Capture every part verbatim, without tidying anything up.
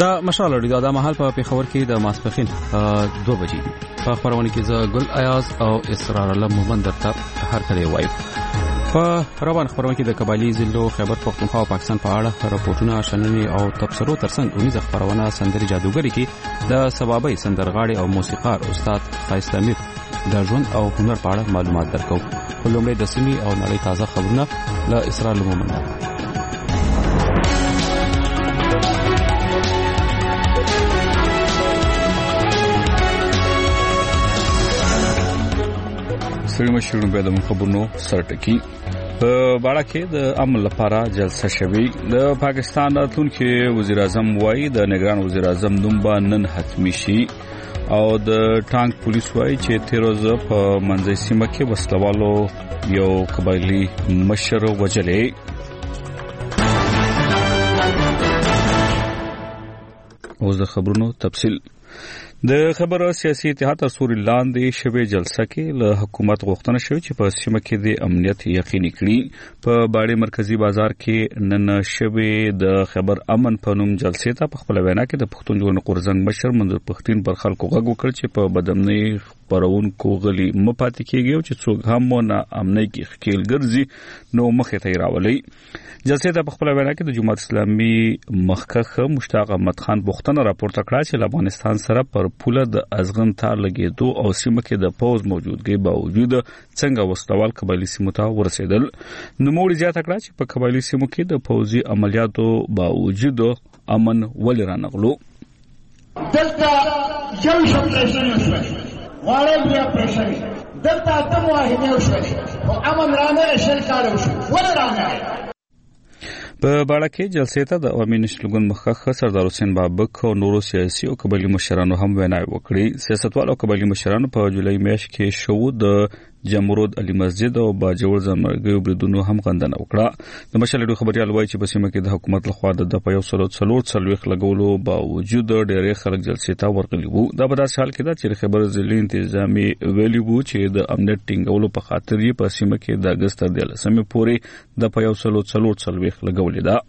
دا مشال لري دا محل په پیښور کې د ماسپخین دوه بجې په خبرونه کې زه ګل ایاز او اسرار الله مومند ته هر کله وایي په روان خبرونه کې د قبایلی ضلعو خیبر پختونخوا او پاکستان په اړه راپورټونه شننې او تبصرو ترڅنګ اونیز خبرونه سندري جادوګری کې د سبابي سندرغاړي او موسیقار استاد خایست امیر د ژوند او هنر په اړه معلومات درکو. په لومړي د سیمې او نړۍ تازه خبرونه له اسرار الله مومند. سړي مشرونو به د خبرونو سرټکی په باړه کې د عمل لپاره جلسه شوی. د پاکستان راتلونکي وزیر اعظم وایي د نگران وزیر اعظم نوم به نن حتمی شي او د ټانک پولیس وایي چې تیروزه په منځي سیمه کې وسلوالو یو قبایلی مشر وجلې. اوس د خبرونو تفصیل. د خبره سیاسي اتحاد تر سوري لاندې شوې جلسه کې له حکومت غوښتنه شوې چې په سیمه کې د امنیت یقیني کړي. په باړې مرکزی بازار کې نن شوې د خبر امن په نوم جلسې ته په خپل وینا کې د پښتون ژغورنې غورځنګ مشر منظور پښتين پر خلکو غږ وکړ چې په بدامنۍ خبرونکو غلي مپاتې کېږي او چې څوک هم نه امنۍ کې خکېل ګرځي نو مخې ته راولي. جلسې ته په خپل وینا کې د جماعت اسلامي مخکخ مشتاق احمد خان بوختنه راپورته کړه چې افغانستان سره پر پوله د ازغن تار لګېدو او سیمه کې د پوز موجودګۍ باوجود څنګه وسلوال قبایلی سیمو ته ورسېدل. نو موږ زیاته کړه چې په قبایلی سیمو کې د پوزي عملیاتو باوجود امن ولې رانغلو. دلته یو شپریشن وشوه غواړم بیا پریشن دلته اتم واحدې وشوه او امن رانه شل کار وشو ولې رانه. په باړه کې جلسې ته د عوامي نشل ګوند مخکخ سردار حسین بابک او نورو سیاسي او قبایلی مشرانو هم ویناوي وکړي. سیاستوال او قبایلی مشرانو په جولای میاشت کې شو د جمهوریت علي مسجد او باجوړ زمرګي بریدونو هم غندنه وکړه. د مشالډو خبريال وایي چې په سیمه کې د حکومت لخوا د په یو سلو څلور څلويخ لګولو باوجود ډېرې خلک جلسې ته ورغلي وو. دا په داسې حال کې ده چې خبر ضلعي انتظامی ویلي وو چې د امنیت ټینګولو په خاطر یې په سیمه کې د اگست د لسمې پورې د په یو سلو څلور څلويخ لګولې ده.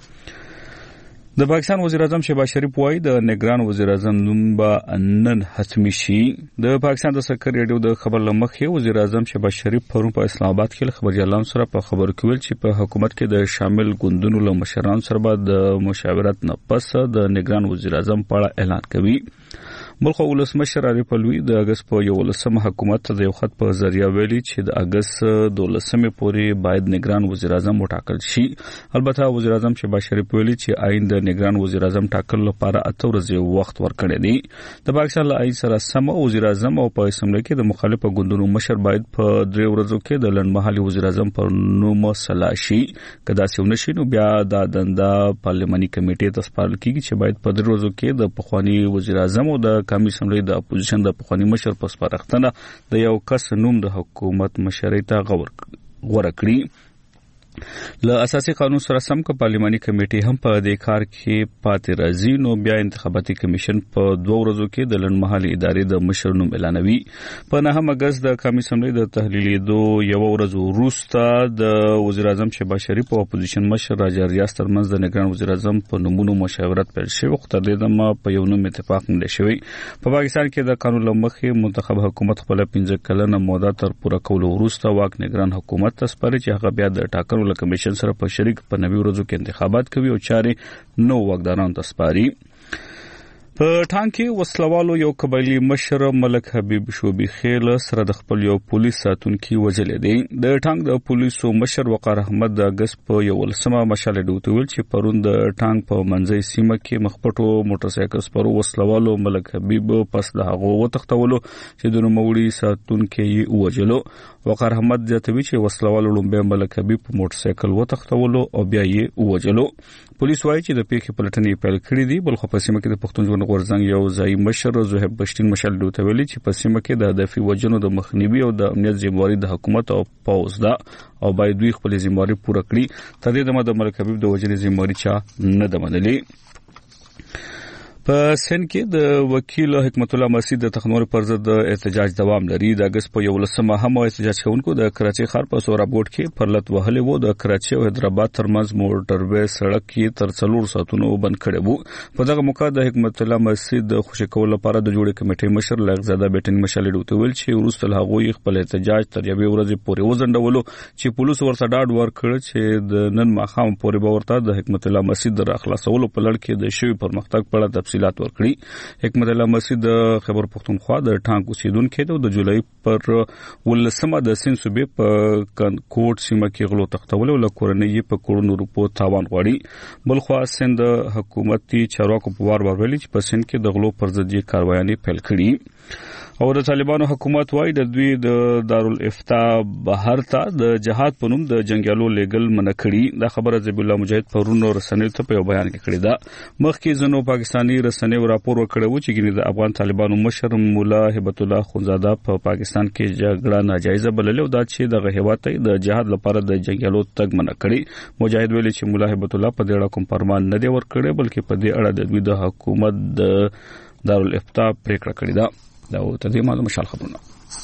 د پاکستان وزیر اعظم شهباز شریف وایي د نگران وزیر اعظم نوم به نن حتمی شي. د پاکستان د سکر ریډیو د خبر لمخې وزیر اعظم شهباز شریف پرون په اسلام آباد کې خبريالانو سره په خبرو کې ویل چې په حکومت کې د شامل ګوندونو له مشرانو سره به د مشاورت نه پس د نگران وزیر اعظم په اړه اعلان کوي. ملک ولسمشر عارف الوی د اگست په یولسمه حکومت ته د یو خط په ذریعہ ویلي چې د اگست دولسمه پورې باید نگران وزیر اعظم وټاکل شي. البته وزیر اعظم شهباز شریف ویلي چې آئین د نگران وزیر اعظم ټاکل لپاره اته ورځې وخت ورکړی دی. د پاکستان له آئین سره سم وزیر اعظم او په اسمبلی کې د مخالفه ګوندونو مشر باید په درې ورځو کې د لنډمهالي وزیر اعظم پر نوم سلا شي. کدا څه ونشي نو بیا د دنده پارلماني کمیټې ته سپارل کیږي چې باید په درې ورځو کې د پخوانی وزیر اعظم او د قومي اسمبلی د اپوزیشن د پخوانی مشر په سپارښتنه د یو کس نوم د حکومت مشرۍ ته غوړه کړي. له اساسي قانون سره سم که پارلماني کمیټې هم په دې کار کې پاتې راځي نو بیا انتخاباتي کمیشن په دوه ورځو کې د لنډمهالي ادارې د مشر نوم اعلانوي. په نهم اگست د قومي اسمبلی د تحلیلیدو یو ورځ وروسته د وزیر اعظم شهباز شریف او اپوزیشن مشر راجا ریاض ترمنځ د نگران وزیر اعظم په نومونو مشاورت پیل شوی خو تر دې دمه په یو نوم اتفاق نه شوی. په پاکستان کې د قانون لمخې منتخب حکومت خپل پنځه کلنه موده تر پوره کولو وروسته واک نگران حکومت ته سپاري چې هغه بیا د ټاکنو له کمیشن سره په شریک په نوي ورځو کې انتخابات کوي او چارې نو واکدارانو ته سپاري. په ټانک کې وسلوالو یو قبایلی مشر ملک حبیب شوبی خیل سره د خپل یو پولیس ساتونکي وجلې دی. د ټانک د پولیسو مشر وقار احمد د اگست په یولسمه مشال ډوته ویل چې پرون د ټانک په منځي سیمه کې مخپټو موټر سایکل سپرو وسلوالو ملک حبیب پس د هغه وتښتولو چې د نوموړي ساتونکي یې وجلو. وقار احمد ځاتوي چې وسلوالو لومبه ملک حبیب په موټر سایکل وتښتولو او بیا یې وجلو. پولیس وایي چې د پیښې پلټنې پیل کړې دي. بل خو په سیمه کې د پښتون ژغورنې غورځنګ یو ځای مشر زهیب بشتین مشال ډوته ویلي چې په سیمه کې د هدفي وجنو د مخنیوي او د امنیت ذمہواری د حکومت او پوز ده او باید دوی خپل ذمہواری پوره کړي. تر دې دمه د ملک حبیب د وجنې ذمہواری چا نه ده منلې. په سند کې د وکیل حکمت الله مسعود د تخنور پر ضد احتجاج دوام لري. د اگست په یولسمه هم احتجاج کوونکو د کراچي ښار په سورا بورډ کې پرلط وهلې وو. د کراچي او حیدرآباد ترمنځ موټروي سړک کې تر څلور ساعتونو بند کړی وو. په دغه موقع د حکمت الله مسعود د خوشی کول لپاره د جوړې کمیټې مشر لغزاده بیٹن مشال ډوته ویل چې وروسته هغه خپل احتجاج تر یوې ورځې پورې وزندولو چې پولیس ورته ډاډ ورکړ چې د نن ماښام پورې به ورته د حکمت الله مسعود د اخلاصولو په لړ کې د شوی پرمختګ په اړه تفصيلات ورکړي. حکمت الله مسعود د خیبر پختونخوا د ټانک اوسیدونکو د جولای پر ولسمه د سین صوبې په کوټ سیمه کې غلو تختول او کورنۍ په کروڑونو روپو تاوان غواړي. بلخوا سند حکومتي چارواکو په وار وار ویلي چې په سند کې د غلو پر ضد کاروایي پیل کړي او د طالبانو حکومت وايي د دوی د دارالافتا بهر ته د جهاد په نوم د جنگیالو لیګل منکړي. دا خبره ذبیح الله مجاهد پرونو رسنیو ته په بیان کې کړې ده. مخکې زنو پاکستاني رسنیو راپور ورکړی و چې ګینه د افغان طالبانو مشر مولا هبت الله خونزاده په پاکستان کې جګړه ناجایزه بللې او دا چې د غهوات د جهاد لپاره د جنگیالو تګ منکړي. مجاهد ویلي چې مولا هبت الله په دې اړه کوم فرمان نه دی ورکړی بلکې په دې اړه د دوی د حکومت د دارالافتا پریکړه کړې ده. دا و ته دې معلومه مشال خبرونه.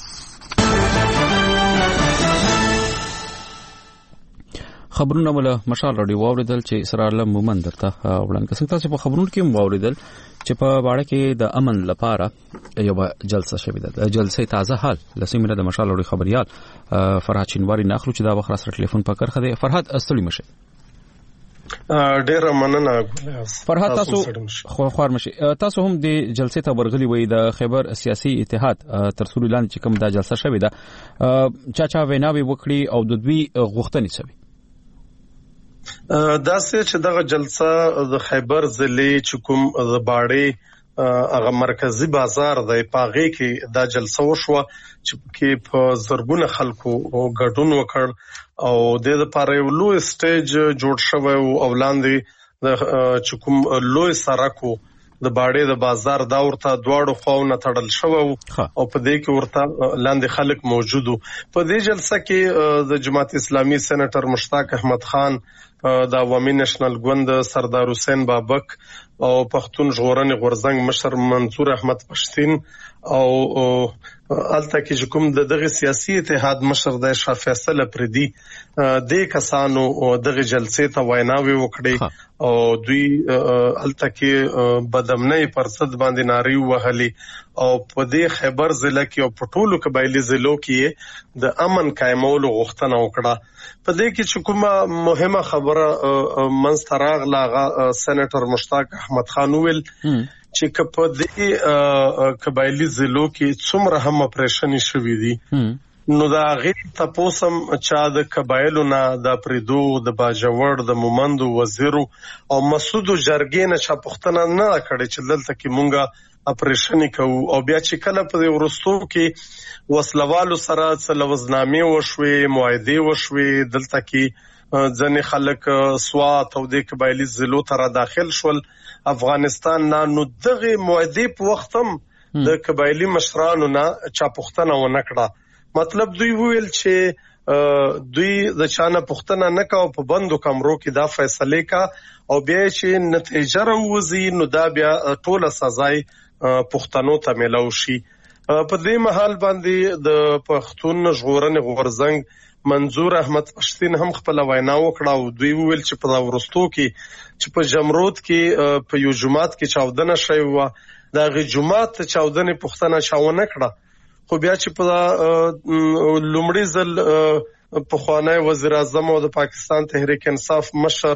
خبرونه ولا مشال رادیو واوریدل چې اسرار له مومن درته وړاندې کړه. تاسو په خبرونو کې واوریدل چې په باړه کې د امن لپاره یو جلسه شوې ده. جلسه تازه حال لسیمه د مشال لوري خبريال فرحات شینواری ناخلو چې دا وخت سره ټلیفون پکړ خده. فرحات استړي مشه. ډیر مننه فرحات. تاسو خو خوار مشه. تاسو هم د جلسې ته ورغلي وي د خیبر سیاسي اتحاد تر څو لاندې چې کوم دا جلسه شوې ده چا چا ویناوي وکړي او د دوی غوښتنې سوي. دا سه چې دغه جلسه د خیبر ضلع چې کوم د باړې هغه مرکزی بازار د پاغې کې دا جلسه وشوه چې کې په زرګونه خلکو ګډون وکړ او د لپاره یو لوی سټیج جوړ شوی او وړاندې د چې کوم لوی سرکو د باړې د بازار دا ورته دواړو خواونه تړل شو او په دې کې ورته لاندې خلک موجودو. په دې جلسه کې د جماعت اسلامي سېنیټر مشتاق احمد خان، د عوامي نېشنل ګوند سردار حسین بابک او پښتون ژغورنې غورځنګ مشر منصور احمد پښتين او الته کې کوم د دغه سیاسي اتحاد مشر د شاه فیصل پردي د کسانو دغه جلسې ته ویناوي وکړي او دوی الته کې بدامنۍ پر صد باندې ناری وهلي او په دې خیبر ضلع کې او په ټولو قبایلی ضلعو کې د امن قائمولو غوښتنه وکړه. په دې کې چې کومه مهمه خبره منستراغ لاغه سېنیټر مشتاق احمد خان ویل چې کپه دې قبایلی ضلعو کې څومره هم اپریشن شوي دي نو دا غیر تاسو چا د قبایلو نه د پریدو د باجوړ د مومندو وزیرو او مسعود جرګې نه چا پښتنه نه کړي چې دلته کې مونږه اپریشن کوو او بیا چې کله په ورستو کې وسلوالو سره څلوزنامې وشوي معاهده وشوي دلته کې ځنې خلک سوات او د قبایلی ضلعو ته داخل شول افغانستان نه نو دغه معاهده په وخت هم د قبایلی مشرانو نه چا پښتنه و نه کړه. مطلب دوی ویل چې دوی د چانه پښتنه نه کاو په بندو کمرو کې دا فیصله کا او بیا چې نتیجه راوځي نو دا بیا ټوله سزای پښتنو ته ملو شي. په دې محل باندې د پښتون ژغورنې غورځنګ منصور احمد پښتين هم خپل وینا وکړه او دوی ویل چې په ورستو کې چې په جمرود کې په یو جماعت کې چاودنه شوی و دا غي جماعت چاودنه پښتنه چاونه کړه خو بیا چې په لومړي ځل په خوانای وزیر اعظم او د پاکستان تحریک انصاف مشر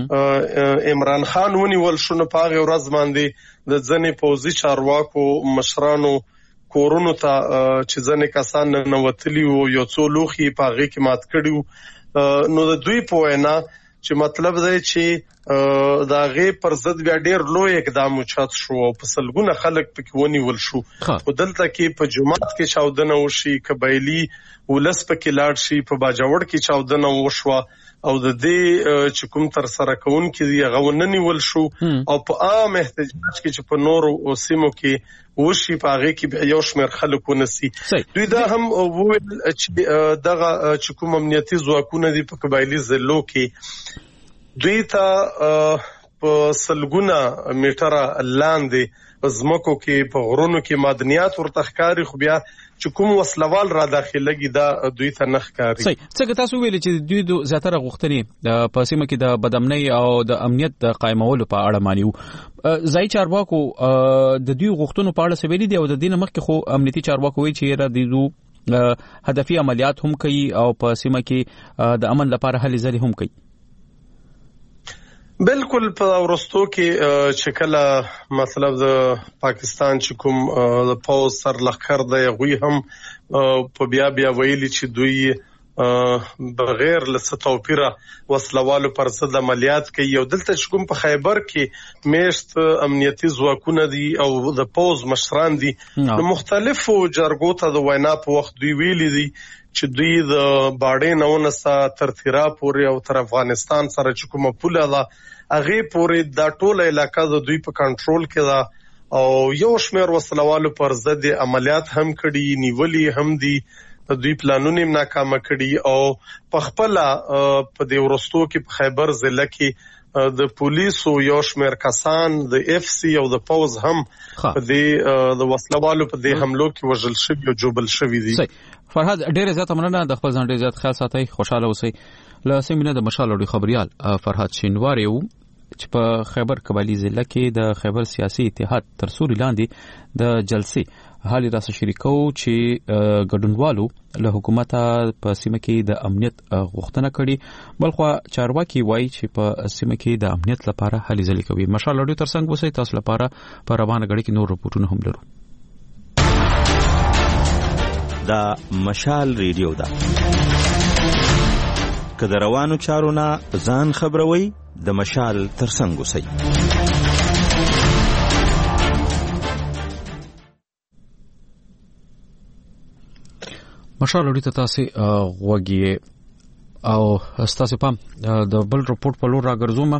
عمران خان ونیول شو نو په هغه ورځ باندې د ځنې پوزي چارواکو مشرانو کورونو ته چې ځنې کسان نوتلی او یو څو لوخي په هغه کې مات کړیو نو د دوی په وینا چې مطلب دی چې دا غي پر ضد بیا ډیر لوی اقدام وچات شو او په سلګونه خلک پکې ونیول شو او دلته کې په جماعت کې چاودنه وشي قبایلی ولس پکې لاړ شي په باجوړ کې چاودنه وشو او د دې چې کوم تر سره کون کې هغه وننیول شو او په عام احتجاج کې چې په نورو سیمو کې وشي په هغه کې یو شمېر خلک ونسي. دوی دا هم وویل چې دغه چې کوم امنیتي ځواکونه دي په قبایلی ضلعو کې دوی ته په سلګونه میټره لاندې زمکو کې په غرونو کې معدنیات ورته ښکاري، خو بیا چې کوم وسلوال را داخليږي دا دوی ته نه ښکاري. صحیح. څنګه تاسو ویل چې دوی د زیاتره غوښتنې په سیمه کې د بدامنۍ او د امنیت د قائمولو په اړه مانیو، ځای چارواکو د دوی غوښتنو په اړه سویلي دي او د دینه مخکې خو امنیتي چارواکو وایي چې را دي دو هدفي عملیات هم کوي او په سیمه کې د امن لپاره هلې ځلې هم کوي. بالکل په ورستو کې چې کله مطلب د پاکستان چې کوم د پوز سر لخر دی غوي هم په بیا بیا ویلي چې دوی بغیر له توپیره وسلوالو پر ضد عملیات کوي. او دلته چې کوم په خیبر کې میشت امنیتي ځواکونه دي او د پوز مشران دي نو مختلفو جرګو ته د وینا په وخت دوی ویلي دي چې دوی د باډې نونسا تر تیرا پورې او تر افغانستان سره چې کومه پوله ده هغه پورې دا ټوله علاقہ د دوی په کنټرول کې ده او یو شمېر وسلوالو پر ضد عملیات هم کړي، نیولي هم دي، دوی پلانونه ناکام کړي او په خپل په دې ورستو کې په خیبر ضلع کې د پولیسو یو شمېر کسان د اف سی او د پوز هم په دې د وسلوالو په دې حملو کې وژل شوي او جوبل شوي دي. فرهاد ډېر زیات مننه، د خپل ځان ډېر زیات خیال ساتئ، خوشاله اوسئ. له سیمینه د مشال اوري خبريال فرهاد شینواری وو چې په خیبر قبایلی ضلع کې د خیبر سیاسي اتحاد تر سوري لاندې د جلسې حالي راس شریکو چې ګډونوالو له حکومت په سیمه کې د امنیت غوښتنه کړي، بلخو چارواکي وایي چې په سیمه کې د امنیت لپاره هلې ځلې کوي. مشال اوري ترڅنګ اوسئ، تاسو لپاره په روانه غړي کې نور رپورټونه هم لرو. دا مشال ریډیو ده، که د روانو چارو نه ځان خبروي د مشال ترڅنګ اوسئ. مشال اوري ته تاسو غوږی او تاسو پام د بل رپورټ په لور راګرځوم.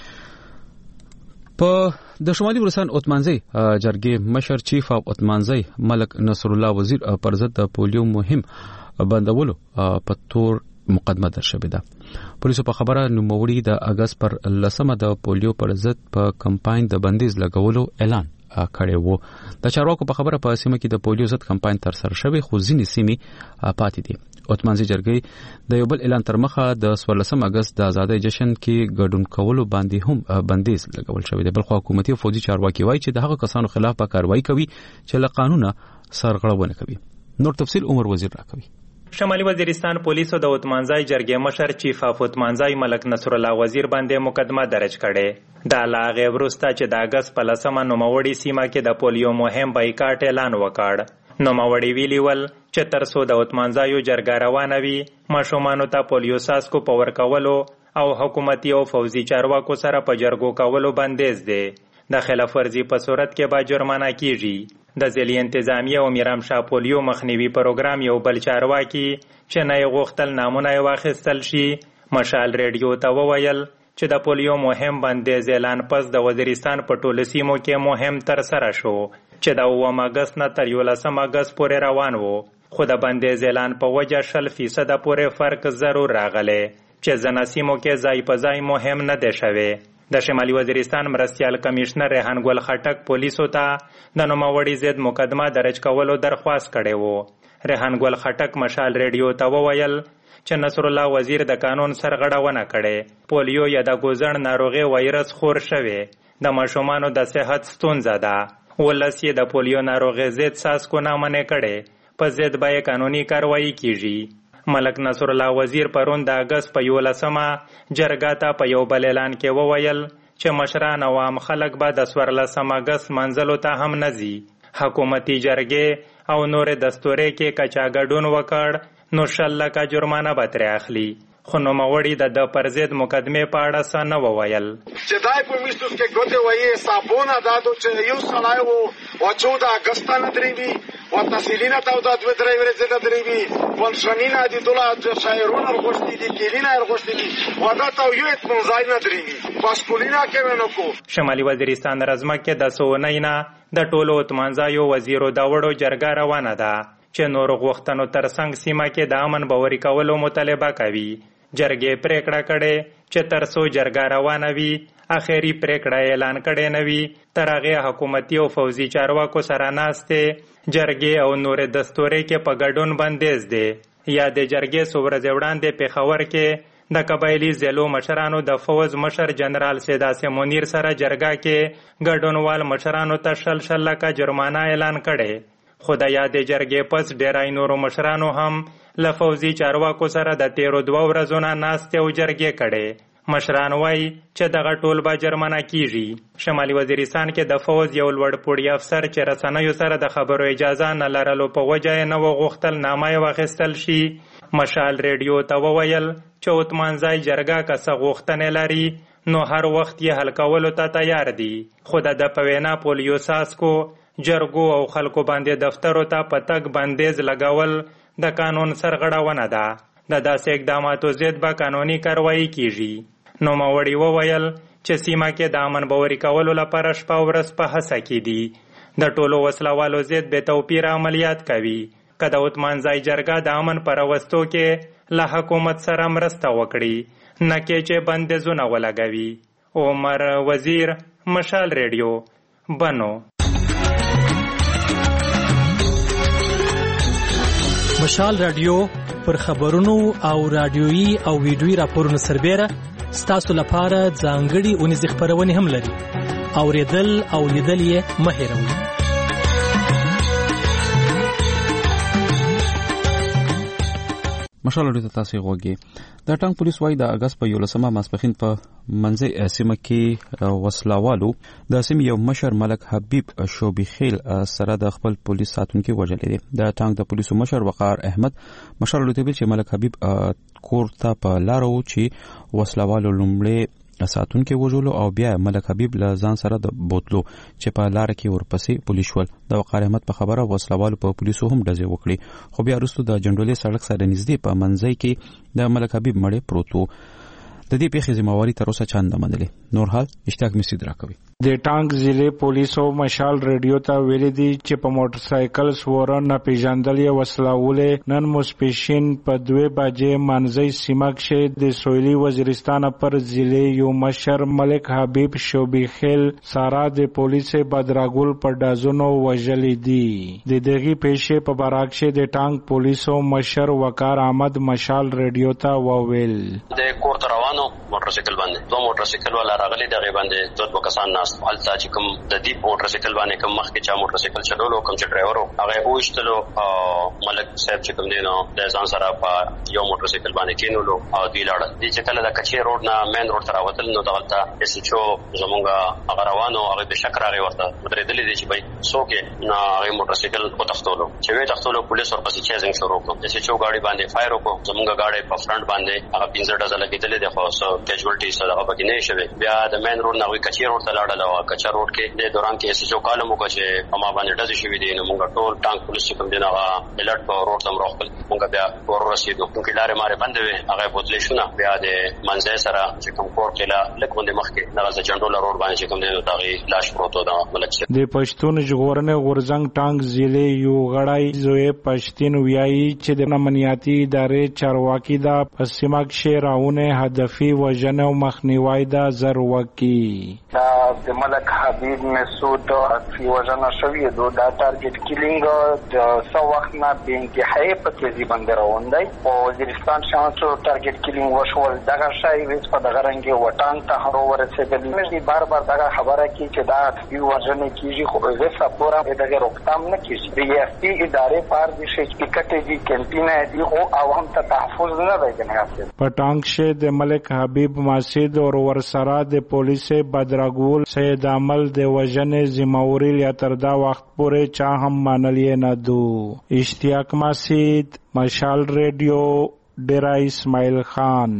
په د شمالي ورسان اوتمانزي جرګې مشر چیف اف اوتمانزي ملک نصر الله وزیر پر ضد د پولیو مهم بندولو په تور مقدمه در شوې ده. پولیسو په خبره نوموړي د اگست پر لسمه د پولیو پر ضد په کمپاین د بندیز لګولو اعلان کړی وو. د چارواکو په خبره په سیمه کې د پولیو ضد کمپاین تر سره شوی، خو ځینې سیمې پاتې دي. اوتمانزي جرګې د یو بل اعلان تر مخه د څوارلسم اگست د آزادۍ جشن کې ګډون کولو باندې هم بندیز لګول شوی دی. بلخو حکومتي او فوجي چارواکي وایي چې د هغه کسانو خلاف به کاروایی کوي چې له قانونه سرغړونه کوي. نور تفصیل عمر وزیر راکوي. شمالي وزیرستان پولیسو د اوتمانزای جرګې مشر چیف اف اوتمانزای ملک نصر الله وزیر باندې مقدمه درج کړي. دا لاغه ورسته چې د اگست په لسمه نوموړي سیمه کې د پولیو مهم بایکاټ اعلان وکړ. نوموړي ویلي ول چې تر څو د اوتمانزایو جرګه روانه وي، ماشومانو ته پولیو ساسکو په ورکولو او حکومتي او فوزي چارواکو سره په جرګو کولو بندیز دی. د خلاف ورزي په صورت کې به جرمانه کیږي. د ځلي انتظامیه او میرام شاه پولیو مخنیوي پروګرام یو بل چارواکي چې نه یې غوښتل نامونه یې واخیستل شي، مشال ریډیو ته وویل چې د پولیو مهم بندیز اعلان پس د وزیرستان په ټولو سیمو کې مهم تر سره شو چې د اووم اګست نه تر یولسم اګست پورې روان وو، خو د بندیز اعلان په وجه شل فیصده پورې فرق ضرور راغلی چې ځینو سیمو کې ځای په ځای مهم نه دی شوی. د شمالي وزیرستان مرستیال کمشنر ریحان ګل خټک پولیسو ته د نوموړي ضد مقدمه درج کولو درخواست کړی وو. ریحان ګل خټک مشال ریډیو ته وویل چې نصر الله وزیر د قانون سرغړونه کړي. پولیو یا د ګوزړ ناروغي وایرس خور شوی، د ماشومانو د صحت ستونزه ده. ولس یې د پولیو ناروغي ضد ساسکو نامنې کړي، په ضد به قانوني کاروایی کیږي. ملک نصر الله وزیر پرون د اگست په یولسمه جرګه ته په یو بل اعلان کې وویل چې مشران او عام خلک به د څوارلسم اګست منځلو ته هم نه ځي. حکومتي جرګې او نور دستوري کې کچا ګډون وکړ نو شل لکه جرمانه به ترې اخلي. خو نوموړي د د پر ضد مقدمې په اړه څه نه وویل. چې دای په میستوس کې ګوتې وایي صابونه دادو چې یو سړی وو او چوده اګست نه درېږي او تحصیلینه ته دا دوه درې ورځې نه درېږي پنشنینه دي دوله شاعرونه ورغوښتي دي کلینه ورغوښتي دي او دا ته یو اتمنځای نه درېږي پاسپولینا کې ونه کو. شمالي وزیرستان رزمه کې د سونینا د ټولو اتمنځایو وزیرو دا وړو جرګه روانه ده چې نور غوښتنو ترڅنګ سیمه کې د امن باوري کولو مطالبه کوي. جرګې پریکړه کړې چې تر څو جرګه روانه وي اخیری پریکړه اعلان کړي نه وي تر هغه حکومتي او فوزي چارواکو سره ناسته جرګې او نور دستوري کې په ګډون بندیز دي. یا د جرګې څو ورځې وړاندې پېښور کې د قبایلي ضلعو مشرانو د فوز مشر جنرال سیداسي منیر سره جرګه کې ګډونوال مشرانو ته شل شل لکه جرمانه اعلان کړي. خو د یادې جرګې پس ډیری نورو مشرانو هم له فوزي چارواکو سره د تیرو دوه ورځو نه ناستې او جرګې کړي. مشران وایي چې دغه ټول به جرمانه کیږي. شمالي وزیرستان کې د فوز یو لوړ پوړی افسر چې رسنیو سره د خبرو اجازه نه لرلو په وجه یې نه وغوښتل نامه یې واخیستل شي. مشال ریډیو ته وویل چې عثمانزای جرګه که څه غوښتنې لري نو هر وخت یې حل کولو ته تیار دي. خو د ده په وینا پولیو ساسکو جرګو او خلکو باندې دفترو ته په تګ بندیز لګول د قانون سرغړونه ده. د داسې اقداماتو ضد به قانوني کاروایي کیږي. نوموړي وویل چې سیمه کې د امن باوري کولو لپاره شپه ورځ په هڅه کې دي. د ټولو وسلوالو ضد بې توپیره عملیات کوي. که د عثمانزای جرګه د امن په راوستو کې له حکومت سره مرسته وکړي نه کې چې بندیزونه ولګوي. عمر وزیر، مشال ریډیو، بنو. مشال رادیو پر خبرونو او رادیويي او ویډیويي راپورونو سربېره ستاسو لپاره ځانګړي اونیزې خپرونې هم لري. اوریدل او لیدل یې مه هېروئ. مشال رادیو ته تاسو غوږی. د ټانګ پولیس وايي د اگست په یولسمه ماسپښین په منځي سیمه کې وسلوالو د سیمې یو مشر ملک حبیب شوبی خیل سره د خپل پولیس ساتونکو وژلې دي. د ټانګ د پولیسو مشر وقار احمد مشال رادیو ته چې ملک حبیب کور ته په لارو چې وسلوالو لومړی ساتونکو وژلو او بیا ملک حبیب له ځان سره د بوتلو چې په لار کې ورپسې پولیس ول. د وقار احمد په خبره وسلوالو په پولیسو هم ډزې وکړي خو بیا وروسته د جنډولې سړک سره نږدې په منځي کې د ملک حبیب مړی پروت و. د دې پیښې ذمہواری تر اوسه چا نه منلې. نور حال اشتیاق مسعود راکوي. د ټانګ ضلع پولیسو مشال ریډیو ته ویلي دي چې په موټر سایکل سواره نه پیژندلې وسلهولې نن ماسپښین په دوه بجې منځي سیمه کې د سویلي وزیرستان پر ضلع یو مشر ملک حبیب شوبی خیل سارا د پولیس بدراګول پر دازونو وژلې دي. د دغه پیښې په باره کې د ټانګ پولیسو مشر وقار احمد مشال ریډیو ته وویل د کور روانو موټر سایکل باندې دوه موټر سایکل ولا راغلي دغه باندې دوه وکسان ناس حالت چې کوم د دې موټر سایکل باندې کوم مخکې چا موټر سایکل چلولو کوم چې ډرایور هغه وښتلو ملک صاحب چې کوم دی نو د ځان سره په یو موټر سایکل باندې کینولو او دی لاړ دي چې کله د کچې روډ نه مین روډ تر راوتل نو دغلته اس ایچ او زمونږ هغه روانو هغه به شک راغی ورته درېدلې دي چې بای څوک نه هغه موټر سایکل په تختولو چې وې تختولو پولیس ورپسې چیزنګ شروع کړ. اس ایچ او گاډي باندې فایر وکړو زمونږ گاډي په فرنٹ باندې هغه پنځه ډزه لګېدلې ده خو څو کیجوالټي سره هغه پکې نه شوي. بیا د مین روډ نه وی کچې روډ ته لاړل او کچا روډ کې د دوران کې اس ایچ او کالم وکړ چې ما باندې ډزې شوې دي نو موږ ټول ټانک پولیس کوم دی هغه الرټ په روډ تم راغل موږ بیا ور رسیدو چې لارې مارې بندې وي هغه بوتلې شونه بیا د منځي سره چې کوم کور کې لا لکه باندې مخ کې دغه جنډول روډ باندې چې کوم دی دغه لاش پروت دا ملک شه. د پښتون ژغورنې غورزنګ ټانک ضلع یو غړای زوی پښتين ویایي چې د امنیتي ادارې چارواکي دا پسیمه کې راونه هدفي وژنه او مخنیوي دا ضروري دا د ملک حبیب مسعود فی وژنه شوی دو دا ټارګټ کیلینګ د سو وخت نه به انتهایی په تیزی باندې روان دی او وزیرستان شانسو ټارګټ کیلینګ وشول دغه شای ویس په دغه رنګ وټان ته هرو ورسېدل. مې بار بار دغه خبره کی چې دا فی وژنه کیږي خو زه سپورا دغه روکتام نه کیږي. د ایف پی ادارې پار دي چې ټیکټ دي کینټینه دي او عوام ته تحفظ نه دی کنه. پټانګ شه د ملک حبیب مسعود او ورسره د پولیس بدراګول سید عمل د وژنې ذمہواری یا تر دا وخت پورې چا هم منلې نه دو. اشتیاق مسعود، مشال ریډیو، ډیرا اسماعیل خان.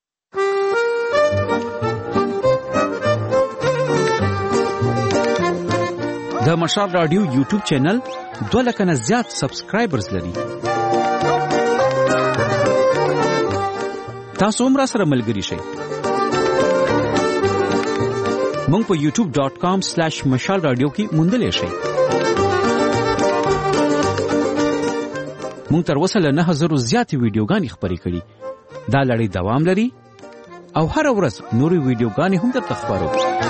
د مشال رادیو یوټیوب چینل دوه لکه نه زیات سبسکرایبرز لري. تاسو هم را سره ملګري شئ. مونږ په یوټیوب ډاٹ کام سلیش مشال رادیو کې موندلی شئ. مونږ تر اوسه له نه هزرو زیاتې ویډیوګانې خپرې کړي. دا لړۍ دوام لري او هر ورځ نوري ویډیوګانې هم درته خبرو.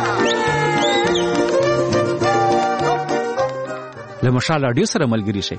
له مشال رادیو سره ملګري شئ.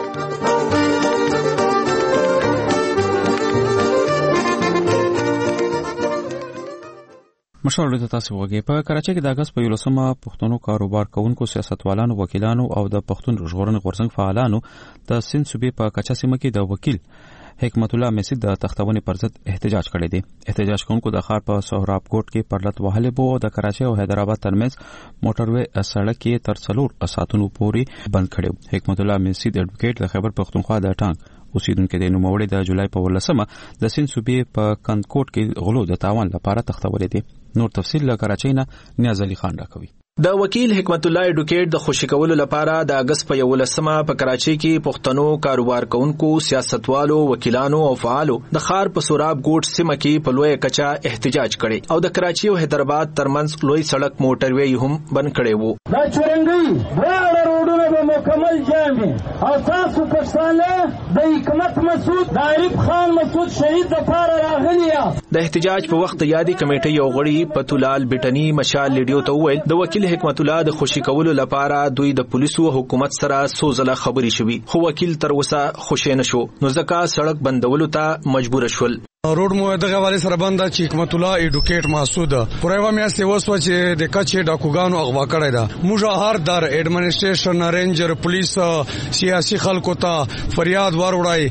مشال رادیو ته تاسو وګورئ. په کراچۍ کې د اگست په یولسمه پښتنو کاروبار کوونکو، سیاستوالانو، وکیلانو او د پښتون ژغورنې غورځنګ فعالانو د سند صوبې په کچا سیمه کې د وکیل حکمت الله مسید د تختونې پر ضد احتجاج کړی دی. احتجاج کوونکو د ښار په سهراب کوټ کې پرلط وهلې بو د کراچۍ او حیدرآباد ترمنځ موټروي سړک کې تر څلور ساعتونو پورې بند کړو. حکمت الله مسید اډوکیټ د خیبر پختونخوا د ټانګ اوسیدونکو د نوموړي د جولای په ولسمه د سند صوبې په کنکوټ کې غلو د تاوان لپاره تختولې دي. نور تفصیل له کراچۍ نه نیاز علي خان راکوي. د وکیل حکمت الله اډوکیټ د خوشی کولو لپاره د اگست په یولسمه په کراچۍ کې پښتنو کاروبار کوونکو، سیاستوالو، وکیلانو او فعالو د ښار په سوراب ګوټ سیمه کې په لوی کچا احتجاج کړي او د کراچۍ او حیدرآباد ترمنځ لوی سړک موټروي هم بند کړي وو. دا چورنګي دواړه روډونه به مکمل جام وي او تاسو پښتانه د حکمت مسعود د عارف خان مسعود شهید د پاره راغلي. د احتجاج په وخت یادی کمیټې یو غړي پتولال بټنی مشال لیډیو ته وویل د وکیل حکمت الله د خوشی کولو لپاره دوی د پولیسو او حکومت سره سوزله خبري شوي، خو وکیل تر اوسه خوشی نشو، نو ځکه سړک بندولو ته مجبور شول. روډ مو دغه والي سره بنده چې حکمت الله اډوکیټ مسعود پرایوا میاسته وسو چې د کچې ډاکوګانو اغوا کړی دا. موږ هر در اډمنسټریشن، رینجر، پولیس، سیاسي خلکو ته فریاد وروړای،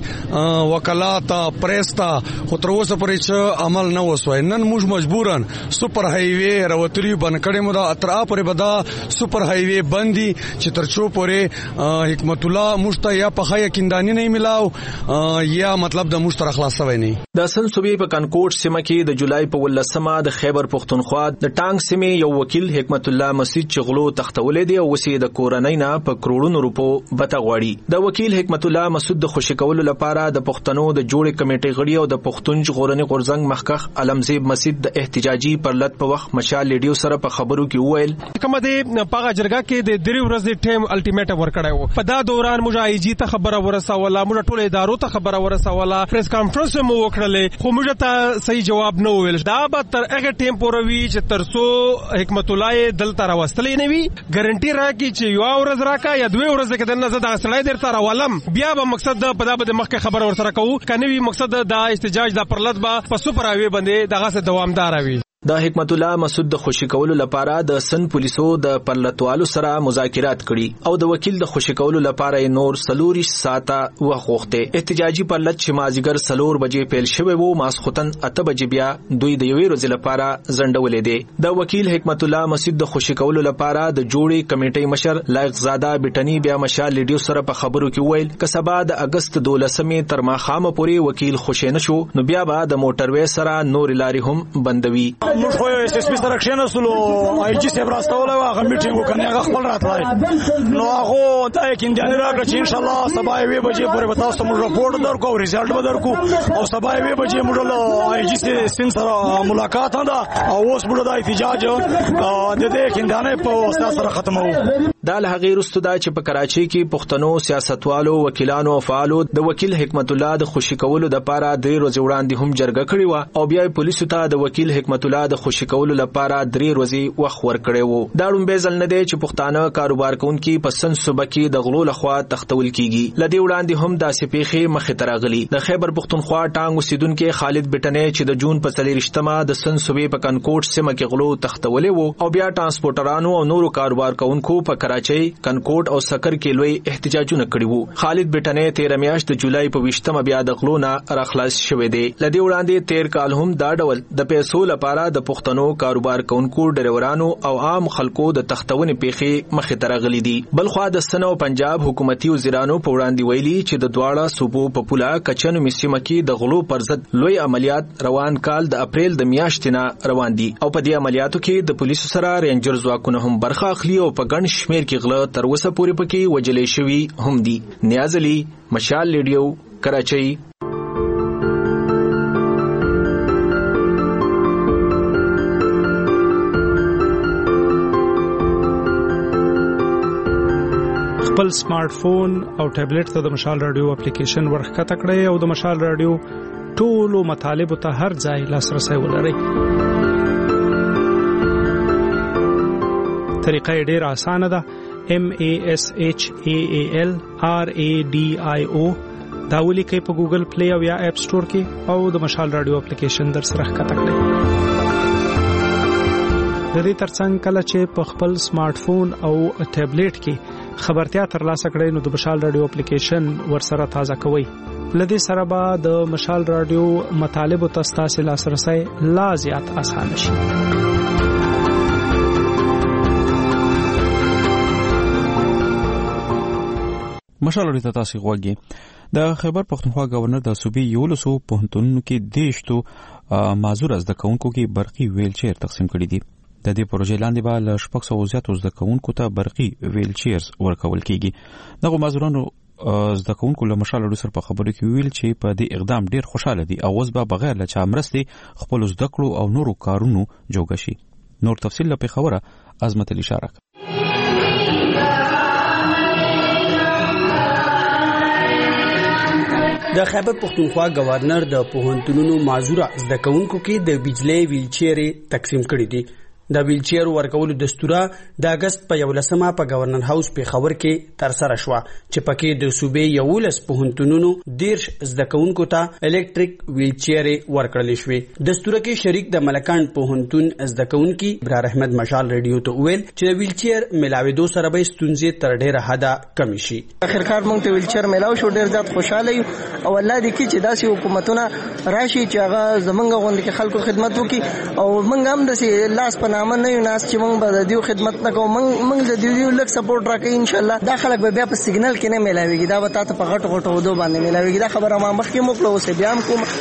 وکالات، پریس ته، خو تر اوسه پرې چې عمل نه وسوي. نن موږ مجبورن سوپر های وی راوتلی بند کړی مو دا اترا پرې بدا سوپر های وی بندي چې ترچو پرې حکمت الله مشته یا په خیا کیندانی نه ملاو یا مطلب د مشتر خلاصوي نه. د سند صوبې په کنکوټ سیمه کې د جولای په ولسمه د خیبر پختونخوا د ټانګ سیمې یو وکیل حکمت الله مسعود چغلو تختولې دی او وسې د کورنۍ نه په کروڑونو روپو بته غواړي. د وکیل حکمت الله مسعود د خوشی کولو لپاره د پښتنو د جوړې کمیټې غړي او د پښتون ژغورنې غورځنګ مخکخ علمزیب مسعود د احتجاجي پرلط په وخت مشال لیډیو سره په خبرو کې وویل کومه د پاغه جرګه کې د درې ورځې ټیم الټیمیټم ورکړای وو. په دا دوران موږ آی جی ته خبره ورسوله، موږ ټول ادارو ته خبره ورسوله، پریس کانفرنس مو وکړلې، خو موږ ته صحیح جواب نه ویل. دا به تر هغه ټیم پورې وی چې ترسو حکمت الله دلته راوستلې نه وي. ګارانټي راکې چې یو ورځ راکا یا دوه ورځې کې دنه زده اصلای درته راولم، بیا به مقصد د په دغه مخکې خبر ورسره کوو. کنه وی مقصد د احتجاج د پرلط به په سوپر اوی باندې دغه څه دوامدار وي. د حکمت الله مسعود د خوشی کولو لپاره د سن پولیسو د پرلطوالو سره مذاکرات کړي او د وکیل د خوشی کولو لپاره نور سلوري ساعته وغوښته. احتجاجي پرلط چې مازیګر سلور بجې پیل شوی وو، ماسختن اته بجې بیا دوی د یوې ورځې لپاره ځنډولې دي. د وکیل حکمت الله مسعود د خوشی کولو لپاره د جوړې کمیټې مشر لایق زاده بټنی بیا مشال لیډیو سره په خبرو کې ویل ک سبا د اگست دولسمې تر ماخامه پورې وکیل خوشی نشو، نو بیا به د موټروي سره نور لاري هم بندوي. موږ خو اس اس پی سره کښیناسلو، آی جی صاحب راستول هغه میټینګ وکړ، هغه خپل راتلای، نو هغه ته کیندانی راکړه چې ان شاء الله سبا یې بجې پورې به تاسو موږ رپورټ درکو او ریزلټ به درکو او سبا یې بجې موږ له آی جی سین سره ملاقات ده او اوس موږ د احتجاج د دې کیندانی په واسطه سره ختمو. دا له غیر استدا چې په کراچۍ کې پښتنو سیاستوالو، وکیلانو او فعالو د وکیل حکمت الله د خوشی کولو د لپاره درې ورځې وړاندې هم جرګه کړې و او بیا پولیسو ته د وکیل حکمت الله د خوشی کولو لپاره درې ورځې وخت ورکړی وو. دا رومبه ځل نه دی چې پښتانه کاروبار کوونکي په سن صوبه کې د غلو لخوا تختول کیږي. لدی وړاندې هم داسې پیښې مخې ته راغلي. د خیبر پختونخوا ټانګ اوسیدونکو خالد بټنی چې د جون په څلورشتمه د سن صوبې په کنکوټ سیمه کې غلو تختولې وو او بیا ترانسپورټرانو او نورو کاروبار کوونکو په کراچۍ، کنکوټ او سکر کې لوی احتجاجونه کړي وو. خالد بټنی تیر میاشت د جولای په ویشتمه بیا د غلو نه راخلاص شوی دی. لدی وړاندې تیر کال هم دا ډول د پیسو لپاره د پښتنو کاروبار کوونکو ډرایورانو او عام خلکو د تختونې پیښې مخې ته راغلي دي. بلخوا د سن او پنجاب حکومتي وزیرانو په وړاندې ویلي چې د دواړه صوبو په پوله کچن میسیمه کې د غلو پر ضد لوی عملیات روان کال د اپریل د میاشتې نه روان دي او په دې عملیاتو کې د پولیسو سره رینجر ځواکونه هم برخه اخلي او په ګڼ شمیر کې غله تر اوسه پورې پکې وجلې شوي هم دي. نیاز علي، مشال لیډیو، کراچۍ. خپل سمارټ فون او ټابلیټ ته د مشال رادیو اپلیکیشن ورخکته کړئ او د مشال رادیو ټولو مطالبو ته هر ځای لاسرسي ولرئ. طریقه یې ډېره اسانه ده. M A S H A A L R A D I O دا ولیکئ په ګوګل پلی او یا اپ سٹور کې او د مشال رادیو اپلیکیشن در سره ښکته کړئ. د دې ترڅنګ کله چې په خپل سمارټ فون او ټابلیټ کې خبرتیا ترلاسه کړئ نو د مشال رادیو اپلیکیشن ورسره تازه کوئ. لدې سره به د مشال رادیو مطالبو ته ستاسو لاسرسي لا زیات اسانه شي. مشال رادیو ته تاسو غوږی د خیبر پښتونخوا گورنر د صوبې یولسو پوهنتونونو کې دیشتو معذور زده کوونکو کې برقي ویل چیر تقسیم کړي دي. د دې پروژې لاندې به له شپږ سوه زیاتو زده کوونکو ته برقي ویل چیرز ورکول کیږي. دغه معذورانو زده کوونکو له مشال رادیو سره په خبرو کې ویل چې په دې اقدام ډیر خوشاله دي او اوس به بغیر له چا مرستې خپل زده کړو او نورو کارونو جوګه شي. نور تفصیل له خبره عظمت الاشاره. د خیبر پښتونخوا گورنر د پوهنتونونو معذور زده کوونکو کې د بجلی ویلچیر تقسیم کړي دي. د ویلچیر ورکولو دستور د اگست په یولسمه په گورنر هاوس په خبر کې تر سره شو چې پکې د صوبې یولس پوهنتونونو دیرش زده کوونکو ته الکتریک ویلچیر ورکړل شوې. دستور کې شریک د ملکان پوهنتون زده کوونکي ابرار احمد مشال رادیو ته ویل چې ویلچیر ملاویدو سره به ستونزې تر ډیره حده کم شي. اخر کار مونږ ته ویلچیر ملاو شو، ډیر زیات خوشاله یو او الله دې کې چې داسې حکومتونه راشي چې هغه زمونږ غوندې کې خلکو خدمت وکړي او مونږ هم داسې لاس په نامه نه یو ناس چې مونږ به د دیو خدمت نه کوو. مونږ د دیو لږ سپورټ راکوي ان شاء الله. دا خلک به بیا په سیګنل کې نه ملاويږي، دا به تاسو په غټو غټو ودو باندې ملاويږي. دا خبره ما مخکې مو کړو اوس بیا هم کوم.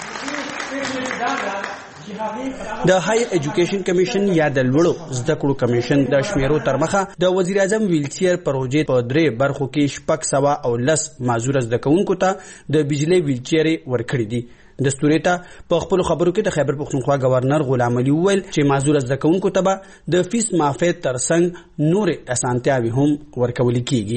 د هایر ایجوکیشن کمیشن یا د لوړو زده کړو کمیشن د شمیرو تر مخه د وزیر اعظم ویلچیر پروژې په درې برخو کې شپږ سوه او لس معذور زده کوونکو ته د بجلی ویلچیر ورکړي دي. دستوري ته په خپل خبرو کې د خیبر پښتونخوا گورنر غلام علي وویل چې معذور زده کوونکو ته به د فیس معافی ترڅنګ نورې اسانتیاوې هم ورکول کیږي.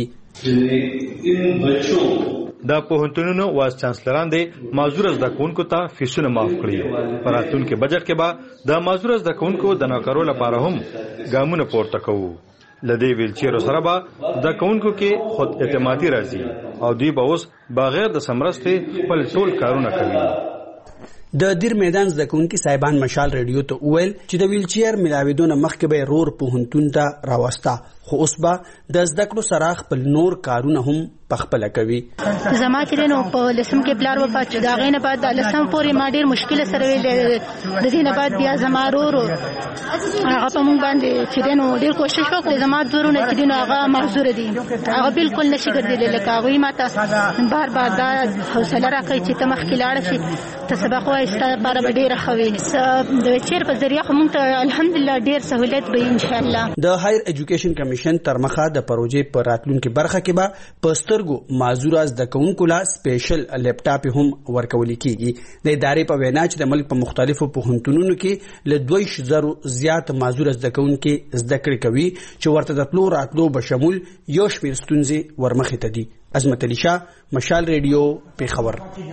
د پوهنتونونو واس چانسلران دي معذور زده کوونکو ته فیسونه معاف کړي. په راتلونکي بجټ کې به د معذور زده کوونکو د ناکارو لپاره هم ګامونه پورته کوو. لدې ویلچیرو سره به د کوونکو کې خود اعتمادي راځي او دوی به اوس بغیر د سمرستې خپل ټول کارونه کوي. د دیر میدان زده کوونکي صاحبان مشال رادیو ته ویل چې د ویلچیر ملاویدونه مخکې به رور پوهنتون ته راوسته، خو اوس به د زده کړو سره خپل نور کارونه هم پخپله کوي. زما چې نو په لسم کې پلار وفات شو، دا غینه بعد د لسم پورې ما ډیر مشکل سره ویل. د دې نه بعد بیا زما رور هغه په مونږ باندې چې نو ډیر کوشش وکړ. زما ضرورونه چې نو هغه معذور دي، هغه بالکل نشي ګرځیدل. لکه هغه ماته بار بار دا حوصله راکړي چې ته مخکې لاړ شي، ته سبق وایې، ستاسو لپاره به ډیره ښه وي. د ویلچیر په ذریعه خو مونږ ته الحمدلله ډیر سہولت به ان شاء الله. د هایر ایجوکیشن کمیشن تر مخه د پروژې په راتلونکي برخه کې به پسترګو معذور زده کوونکو لا سپیشل لیپټاپ هم ورکول کیږي. د ادارې په وینا چې د ملک په مختلفو پوهنتونونو کې له دوه زره زیات معذور زده کوونکي زده کړې کوي چې ورته د تلو راتلو به شمول یو شمېر ستونزې ورمخې ته دي. عظمت علي شاه، مشال رادیو، پیښور.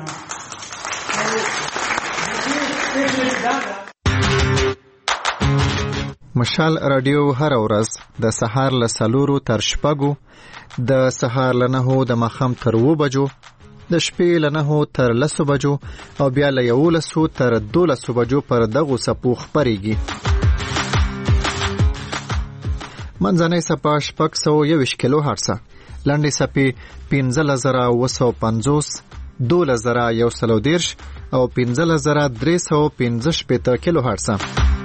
مشال رادیو هر ورځ د سهار له څلورو تر شپږو، د سهار له نهو د ماښام تر اووه بجو، د شپې له نهو تر لسو بجو او بیا له یولسو تر دولسو بجو پر دغو څپو خپرېږي. منځنۍ څپه شپږ سوه یوویشت کیلو هرڅه، لنډې څپې پنځلس زره اووه سوه پنځوس، دولس زره یو سل او دېرش او پنځلس زره درې سوه پنځه شپېته کیلو هرڅه.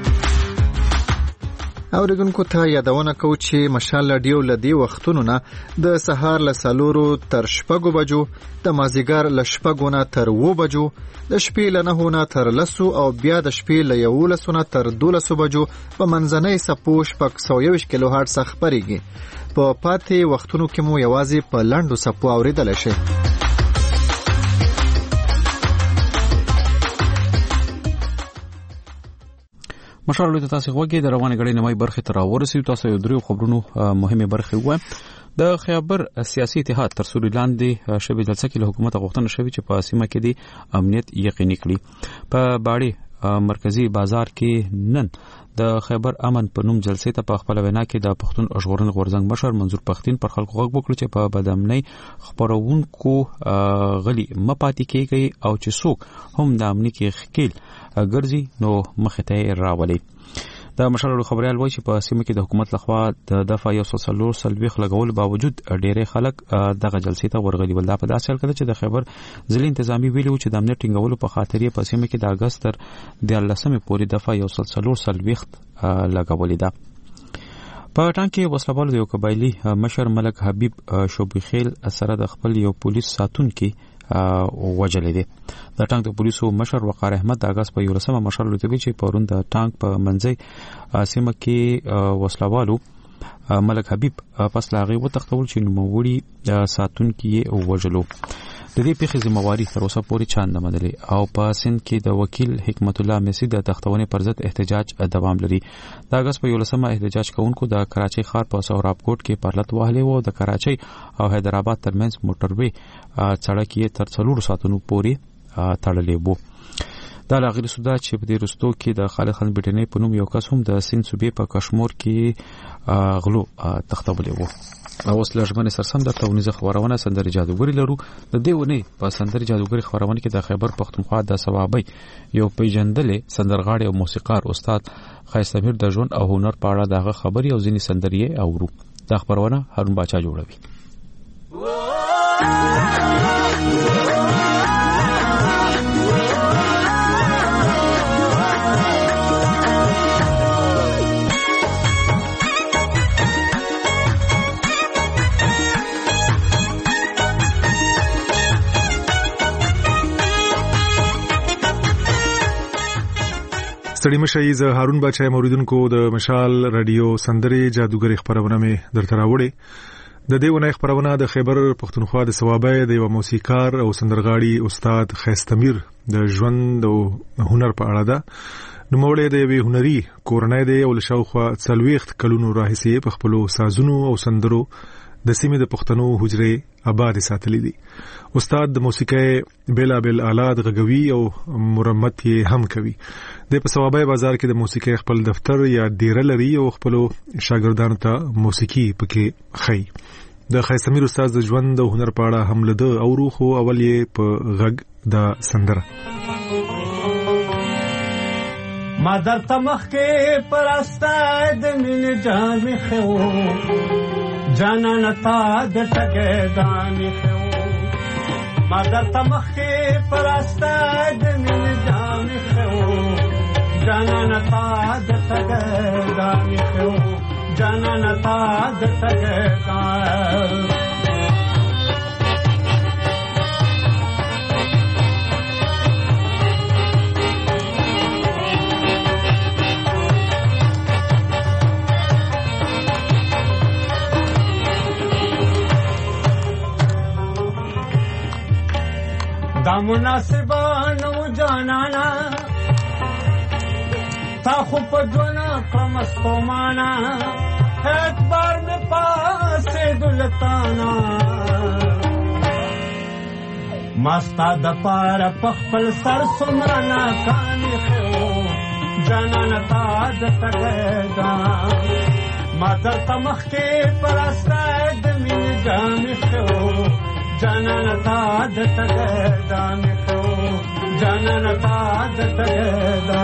اوریدونکو ته یادونه کوو چې مشال رادیو له دې وختونو نه د سهار له څلورو تر شپږو بجو، د مازدیګر له شپږو نه تر اووه بجو، د شپې له نهو نه تر لسو او بیا د شپې له یولسو نه تر دولسو بجو په منځنۍ څپو شپږ سوه یوویشت کیلو هرڅه خپرېږي. په پاتې وختونو کې مو یوازې په لنډو څپو اورېدلی شئ. مشال رادیو ته تاسو غوږی د روانه غړي نمای برخه تر ورسېدو. تاسو یو درو خبرونو مهمه برخه وای. د خیبر سیاسي اتحاد تر سوري لاندې شوی جلسه کې له حکومت غوښتنه شوی چې په سیمه کې د امنیت یقیني کړي. په باړې مرکزی بازار کې نن د خیبر امن په نوم جلسې ته په خپل وینا کې د پښتون ژغورنې غورځنګ مشر منظور پښتين پر خلکو غږ وکړ چې په بدامنۍ خبرونکو غلي مپاتې کېږي او چې څوک هم د امنیت کې خکیل ګرځي نو مخې ته راولي. د مشر خبريال وایي چې په سیمه کې د حکومت لخوا د دفاع یو سلسله سلويخ لګول باوجود ډېرې خلک دغه جلسې ته ورغلي ول. دا په داسې حال کې چې د خیبر ضلع انتظامی ویلو چې د امنیت ټینګولو په خاطر یې په سیمه کې د اگست تر دیارلسمې پورې دفاع یو سلسله سلويخ لګولې ده. په ټانک کې وسلوال د یو قبایلی مشر ملک حبیب شوبخیل سره د خپل یو پولیس ساتونکو وجلې دي. د ټانک د پولیسو مشر وقار احمد د اگست په یولسمه مشر لوتوي چې پرون د ټانک په منځي سیمه کې وسلوالو ملک حبیب پس لاغي وتختول چې نوموړي ساتونکو یې وجلو. د دې پیښې ذمہواری تر اوسه پورې چا نه منلې او په سند کې د وکیل حکمت الله مسی د تختونې پر ضد احتجاج دوام لري. د اگست په یولسمه احتجاج کوونکو د کراچۍ ښار په سهراب کوټ کې پرلط وهلې وو. د کراچۍ او حیدرآباد ترمنځ موټروي سړک یې تر څلور ساعتونو پورې تړلې وو. دا لاغلی سودا چې په دې رستو کې د خالد خان بیٹنې په نوم یو کس هم د سین صوبې په کشمور کې غلو تختولې وو. اوس لږمنه سرسم د تونیزه خبرونه سندري جادوګری لرو. د دې ونی په سندري جادوګری خبرونه کې د خیبر پختونخوا د ثوابي یو پیجندلې سندرغاړي او موسیقار استاد خیسمیر د ژوند او هنر په اړه دغه خبري او ځینی سندري اورو. د خبرونه هارون باچا جوړوي. ستړي مشي ز هارون بچای موریدونکو د مشال رادیو سندري جادوګری خبرونه مې درته راوړې. د دې ونې خبرونه د خیبر پختونخوا د ثوابي د یو موسیقار او سندرغاړي استاد خیستمیر د ژوند او هنر په اړه ده. نو موړې د یوې هنري کورنۍ دی او لشاوخوا څلويخت کلونو راهیسې په خپل سازونو او سندرو د سیمې د پښتنو حجرې آباد ساتلې دي. استاد د موسیقۍ بیلا بیل آلات غږوي او مرمت یې هم کوي. د په ثوابي بازار کې د موسیقۍ خپل دفتر یا ډیره لري او خپل شاګردانو ته موسیقي پکې خي. د خیسمیر استاد د ژوند او هنر په اړه هم لده او روخ او اول یې په غږ د سندره. ما در تمخ کې پرسته د مين جان خو جانا نتا د ټګه دانی خو ما در تمخ کې پرسته د مين جان خو جانا نتا د ټګه دانی خو جانا نتا د ټګه دانی دا مناسبانو جانانا تا خو په دونه کمستومانا ایک بار میں پاسے دلتانا مستا د پار پخپل سر سمرانا کانی خو جانانا تا د تګدا ما در تمخ کې پرستا د مين جان خو جانا تا د تګدا مخو جانا تا د تګدا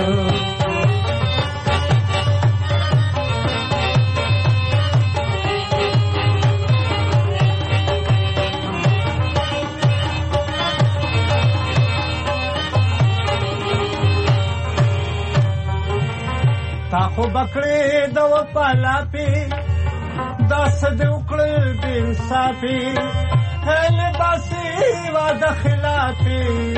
تا خو بکړې د وپالا پی داس د وکړې د انصافي هل باسی و دخلاتی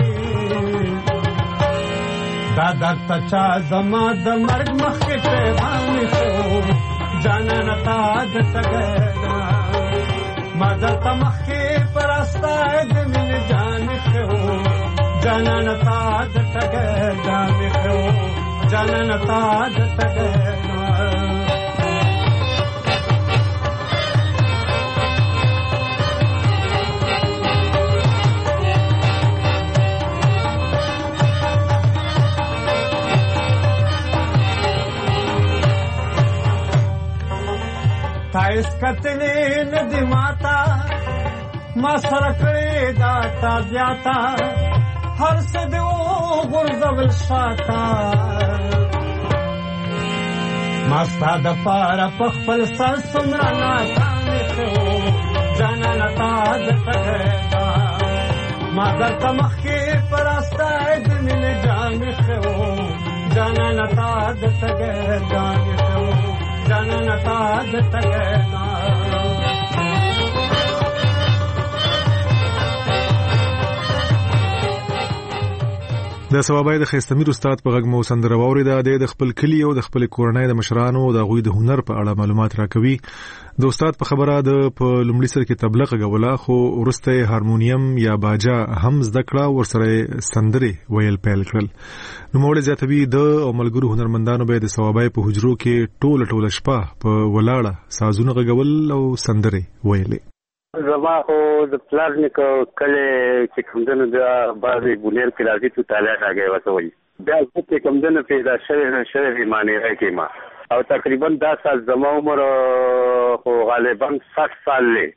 دا در تچا زما د مرگ مخ کے پیغامی خو جانا نتا د تگیدا ما در تمخ کے پرستا د من جان خو جانا نتا د تگیدا خو جانا نتا د تگیدا چایس کتلې ندی ماتا ما سره کړې دا تا بیاتا هر څه دې وغورځول شاته ما ستا د پاره په خپل سر څومره ناکامې ښه جانانه تا درته ګرېږه ما درته مخکې په راسته د مینې جامې ښه جانانه تا درته ګرېږه جانانه تا درته ګرېږه د ثوابای د خیستمیر استاد په غږ مو سندره واوریده د خپل کلی او د خپل کورنۍ د مشرانو د غوي د هنر په اړه معلومات راکوي د استاد په خبره د په لومړي سر کې تبلیغ غولا خو ورسته هارمونیم یا باجا هم زده کړه ورسره سندره ویل پیل کړل نو موږ زیاتوي د عملګرو هنرمندانو به د ثوابای په حجرو کې ټوله ټوله شپه په ولاړه سازونه غول او سندره ویلې زما خو د پلارنیک کله چې کومدنه د بازي بولر کې راځي ته تعالی راګي وسوي بیا چې کومدنه پیدا شوه نه شوه معنی راکې ما او تقریبا دا سال زما عمر خو غالبا ساठ سال له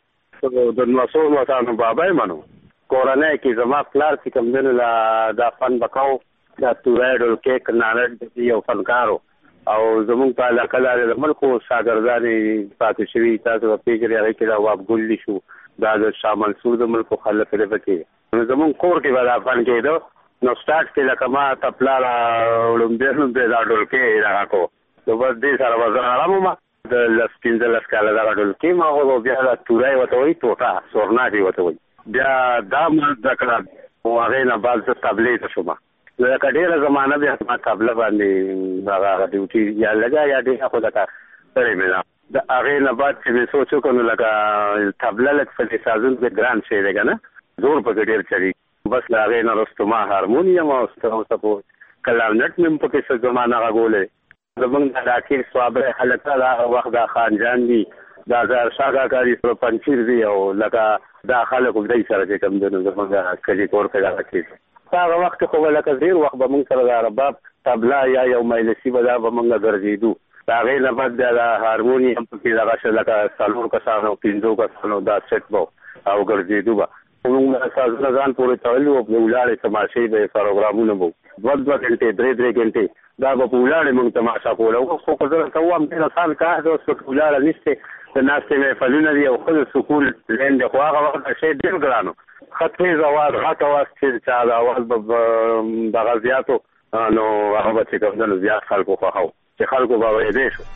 د نوسو وسانو بابای منو کورانه کې زما پلار چې کومدنه لا دا فن بکاو دا تورایډل کې کناړ د یو فنکارو او زمون په علاقه د ملکو شاګردانې پاتې شوي تاسو په پیګری هغه کې دا واب ګولې شو دا د شامل سور د ملکو خلک لري پکې نو زمون کور کې ولا فن کېدو نو سٹارټ کې لکه ما تپلا ولومبېنو د ډول کې راکو نو بس دې سره وځه علامه ما د لسپینځل اسکاله دا ډول کې ما هو بیا د تورای وته وي ټوټه سورنا دی وته وي بیا دا ما ذکر او هغه نه بعد تبلیغ شوما لکه ډیره زمانہ بیا ما قبل باندې هغه ډیوټي یا لګا یا ډیره خو لکه سره مې د هغه نه بعد چې سوچو کنه لکه تبله لک په سازون کې ګران شي لګا نه زور په ډیر چری بس هغه نه رستو ما هارمونیم او ستاسو کلارنټ مې په کې څه زمانہ غولې زمونږ د اخر صوابه حلقه دا وخت د خانجان دی دا زار شاګه کاری پر پنځیر دی او لکه دا خلکو دای سره چې کوم د زمونږ کلی کور کې راځي هغه وخت خو لکه ډیر وخت به موږ سره د رباب تبلا یا یو مجلسي به دا به موږ ګرځېدو هغه نه بعد د هارمونیم په کې لږه لکه څلور کسانو پنځو کسانو دا سیټ وو او ګرځېدو به موږ سازونه ځان پورې تړلو او ولاړې تماشې به پروګرامونه وو دوه دوه غنټې درې درې غنټې دا به ولاړې موږ تماشا کوله خو خو زه ته وایم چې انسان کار د وسو ولاړه نشته د ناشته مې فلونه دی او خپل سکول لند خو هغه وخت شي ډیر ګرانو خطرې زواد غټ واس چې چا د اواز د غزياتو نو هغه چې کوم د زیات خلکو خو هاو چې خلکو به وې دي شو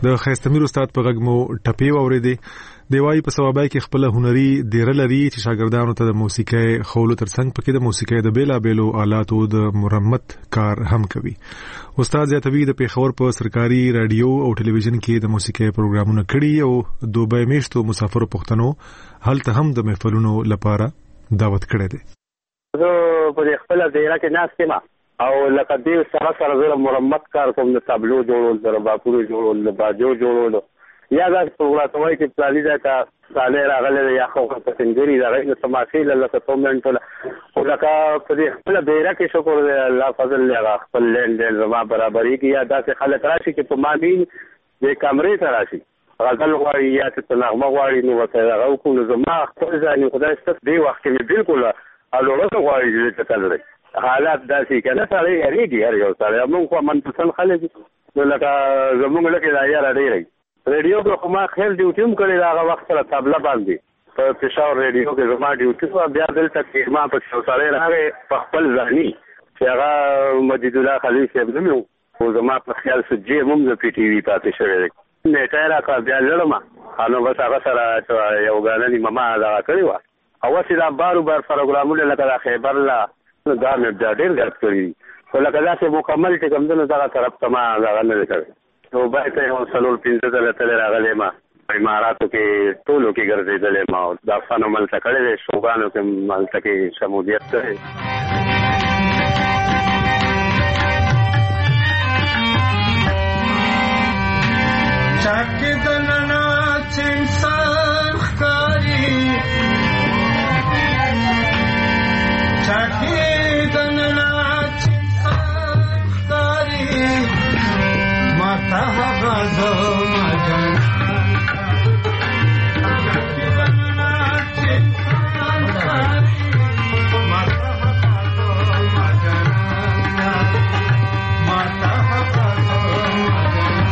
د خیستمیر استاد په غږ مو ټپې واورېدې. دی وايي په ثوابای کې خپل هنري ډیره لري چې شاګردانو ته د موسیقۍ خولو ترڅنګ پکې د موسیقۍ د بیلابېلو آلاتو د مرمت کار هم کوي. استاد زیاتوي د پیښور په سرکاري رادیو او ټلویزیون کې د موسیقۍ پروګرامونه کړي او دوبۍ میشتو مسافرو پښتنو هلته هم د محفلونو لپاره دعوت کړی دی. زه په خپل دایره کې ناست یم او لکه دې سره سره زه مرمت کار کوم، د تابلو جوړول، د ربابونو جوړول، د باجو جوړول، یا دا پروګراموي چې پلاني دا کا ساله راغله یا خو په څنګهري دا غي تماشې لکه تومنټ او لکه په دې خپل بیره کې شکر الله فضل له خپل لین دین زما برابرۍ کې یا دا څه خلک راشي چې په مابین د کمرې ته راشي غزل غواړي یا څه نغمه غواړي نو وته هغه کوم زما خپل ځاني خدای ستاسو دی وخت کې بالکل الوړو غواړي چې تل حالات داسې کنه سره یریږي هر یو سره موږ خو من پسند خلک نو لکه زموږ لکه دا یا راډي ریډیو په کومه خیر ډیوټي هم کړی دا هغه وخت سره تابله باندې په پېښور ریډیو کې زما ډیوټي و بیا دلته کې ما په سره راغی په خپل ځاني چې هغه مجید الله خلیل صاحب نوم او زما په خیال سجې هم د پی ټي وي پاتې شوی دی نیټه راکا بیا لړم انو بس هغه سره یو غانې ماما دا کړی و او چې دا بارو بار پروګرامونه لکه خیبر لا دا مې دا ډېر ګټ کړی خو لکه دا چې مکمل چې کوم دنه دا طرف ته ما دا نه کړی نو باید ته سلور پینځه دله تل راغلی ما اماراتو کې ټولو کې ګرځېدلی ما دا فن ملته کړی دی شوګانو کې ملته کې شمولیت کړی. چاکې د ننا چې انسان ښکاري چاکې د ننا چې انسان ښکاري ماتا هغه زما جان چاکې د ننا چې انسان ښکاري ماتا هغه زما جان ماتا هغه زما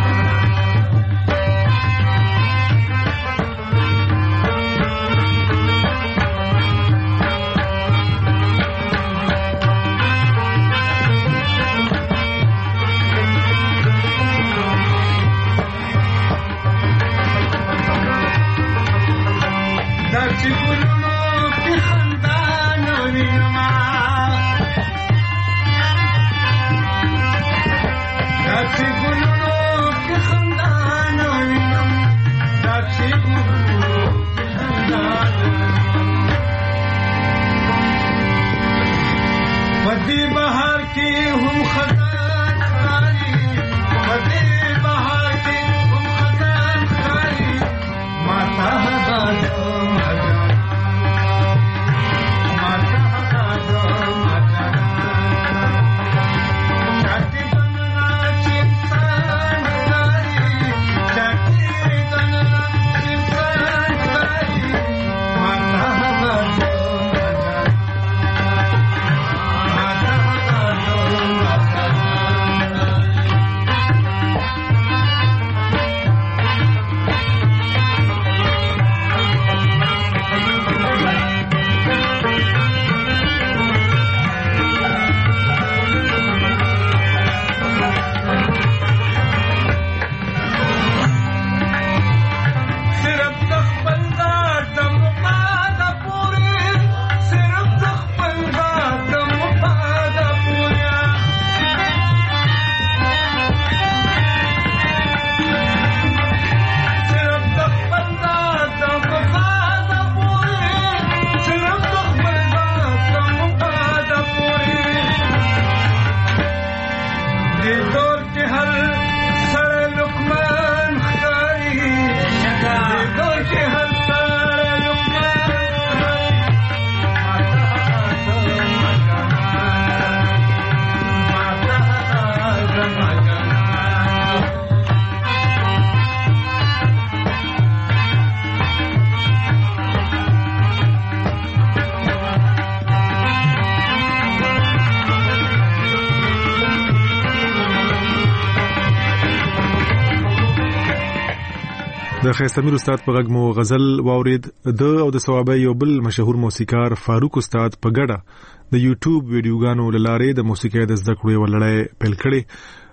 د خیستمیر استاد په غږ مو غزل واورید. د او د ثوابه یو بل مشهور موسیقار فاروق استاد په ګډه د یوټیوب ویډیوګانو لاره د موسیقۍ د زده کړې ولړۍ پیل کړې.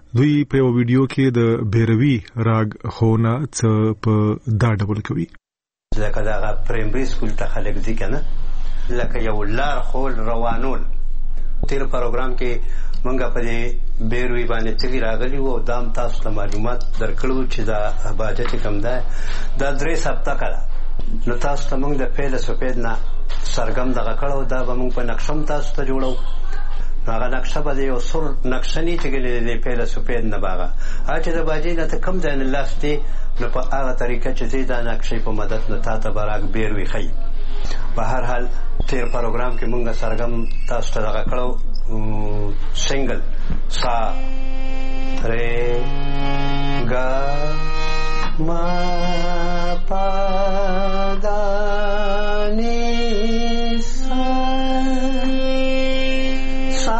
دوی په یو ویډیو کې د بیروي راګ خونه څه په دا ډول کوي. لکه دا پرایمري سکول ته خلک ځي کنه، لکه یو لار خول روانول. تیر پروګرام کې مونږه په دې بیروي باندې تګي راغلی وو، دام تاسو ته معلومات درکړو چې دا اباده چې کوم ده دا درې سپتا کړه. نو تاسو ته مونږ د پیله سپید نه سرګم دغه کړو، دا به مونږ په نقشم تاسو ته جوړو. هغه نقشه به یو سر نقشه نه چې ګلې پیله سپید نه باغه ا چې د باجی نه ته کم ځای نه لاستي، نو په هغه طریقه چې زیاده نقشې په مدد نه تاسو براک بیروي خي. په هر حال تیر پروګرام کې مونږه سرګم تاسو ته دغه کړو سنگل سا رے گا ما پا دا نی سا سا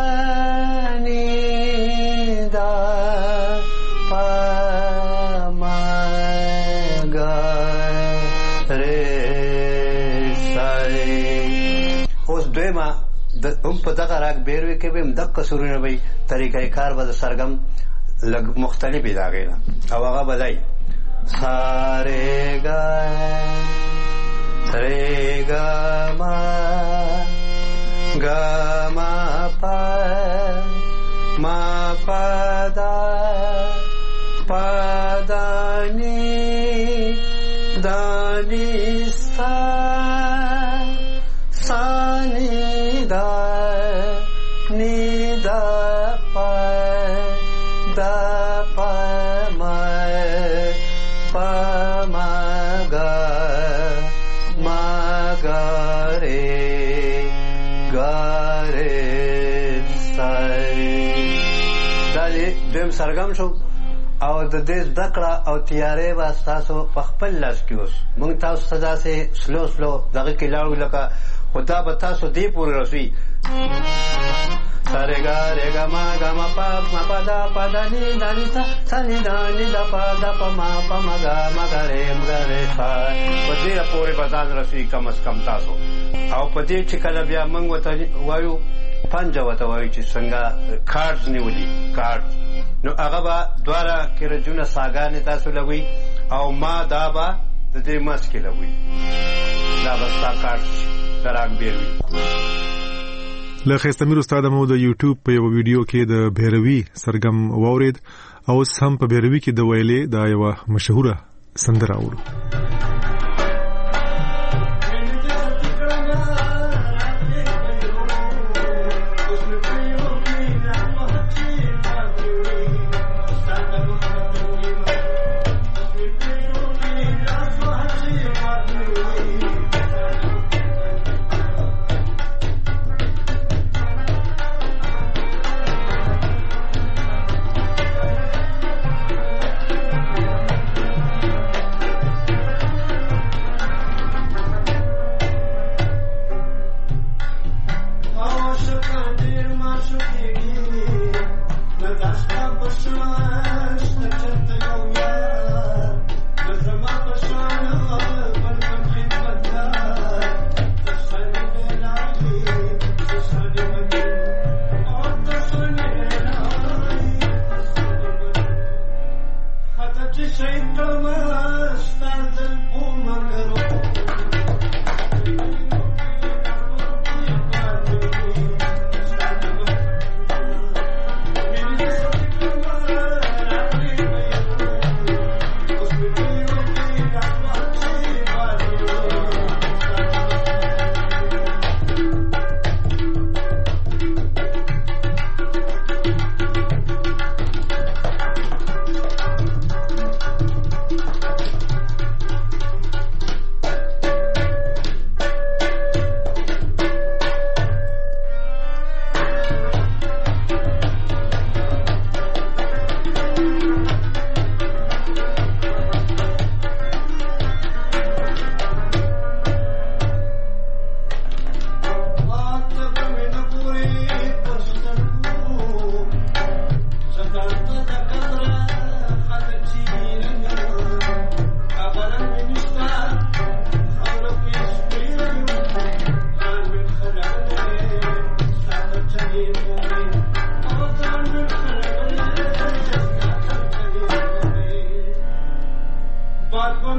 نی دا پا ما گا رے سای. اوس دویمه هم په دغه راګ بیروي کې به هم دغه سرونه وي، طریقې کار به د سرګم لږ مختلفې د هغې نه او هغه به دی سا رے گا رے گا ما گا ما پا ما پا دا پا دا نی دا نی سا سا نی دا نی دا پا دا پا ما پا ما گا ما گا رے گا رے سای. دا دویم سرګم شو او د دې دکړه او تیارې به تاسو په خپل لاس کې اوس موږ تاسو سزا سه سلو سلو دغه کې لاړو لکه خدا به تاسو دې پورې رسوي. سارے گا رے گا ما گا ما پا ما پا دا پا دا نی دا نی سا سا نی دا نی دا پا دا پا ما پا ما گا ما گا رے ما گا رے سا. په دې پورې به ځان رسوي کم از کم تاسو. او په دې چې کله بیا موږ ورته وایو پنجه ورته وایو چې څنګه کارډز نیولي کارډ، نو هغه به دواړه کرجونه ساګانې تاسو لګوي او ما دا به د دې مس کې لګوي. دا به ستا کارډ راګ بیروي. له خستمیر استاد مو د یوټیوب په یو ویډیو کې د بیروي سرګم واورید او سم په بیروي کې د ویلې دا یو مشهوره سندره اورو.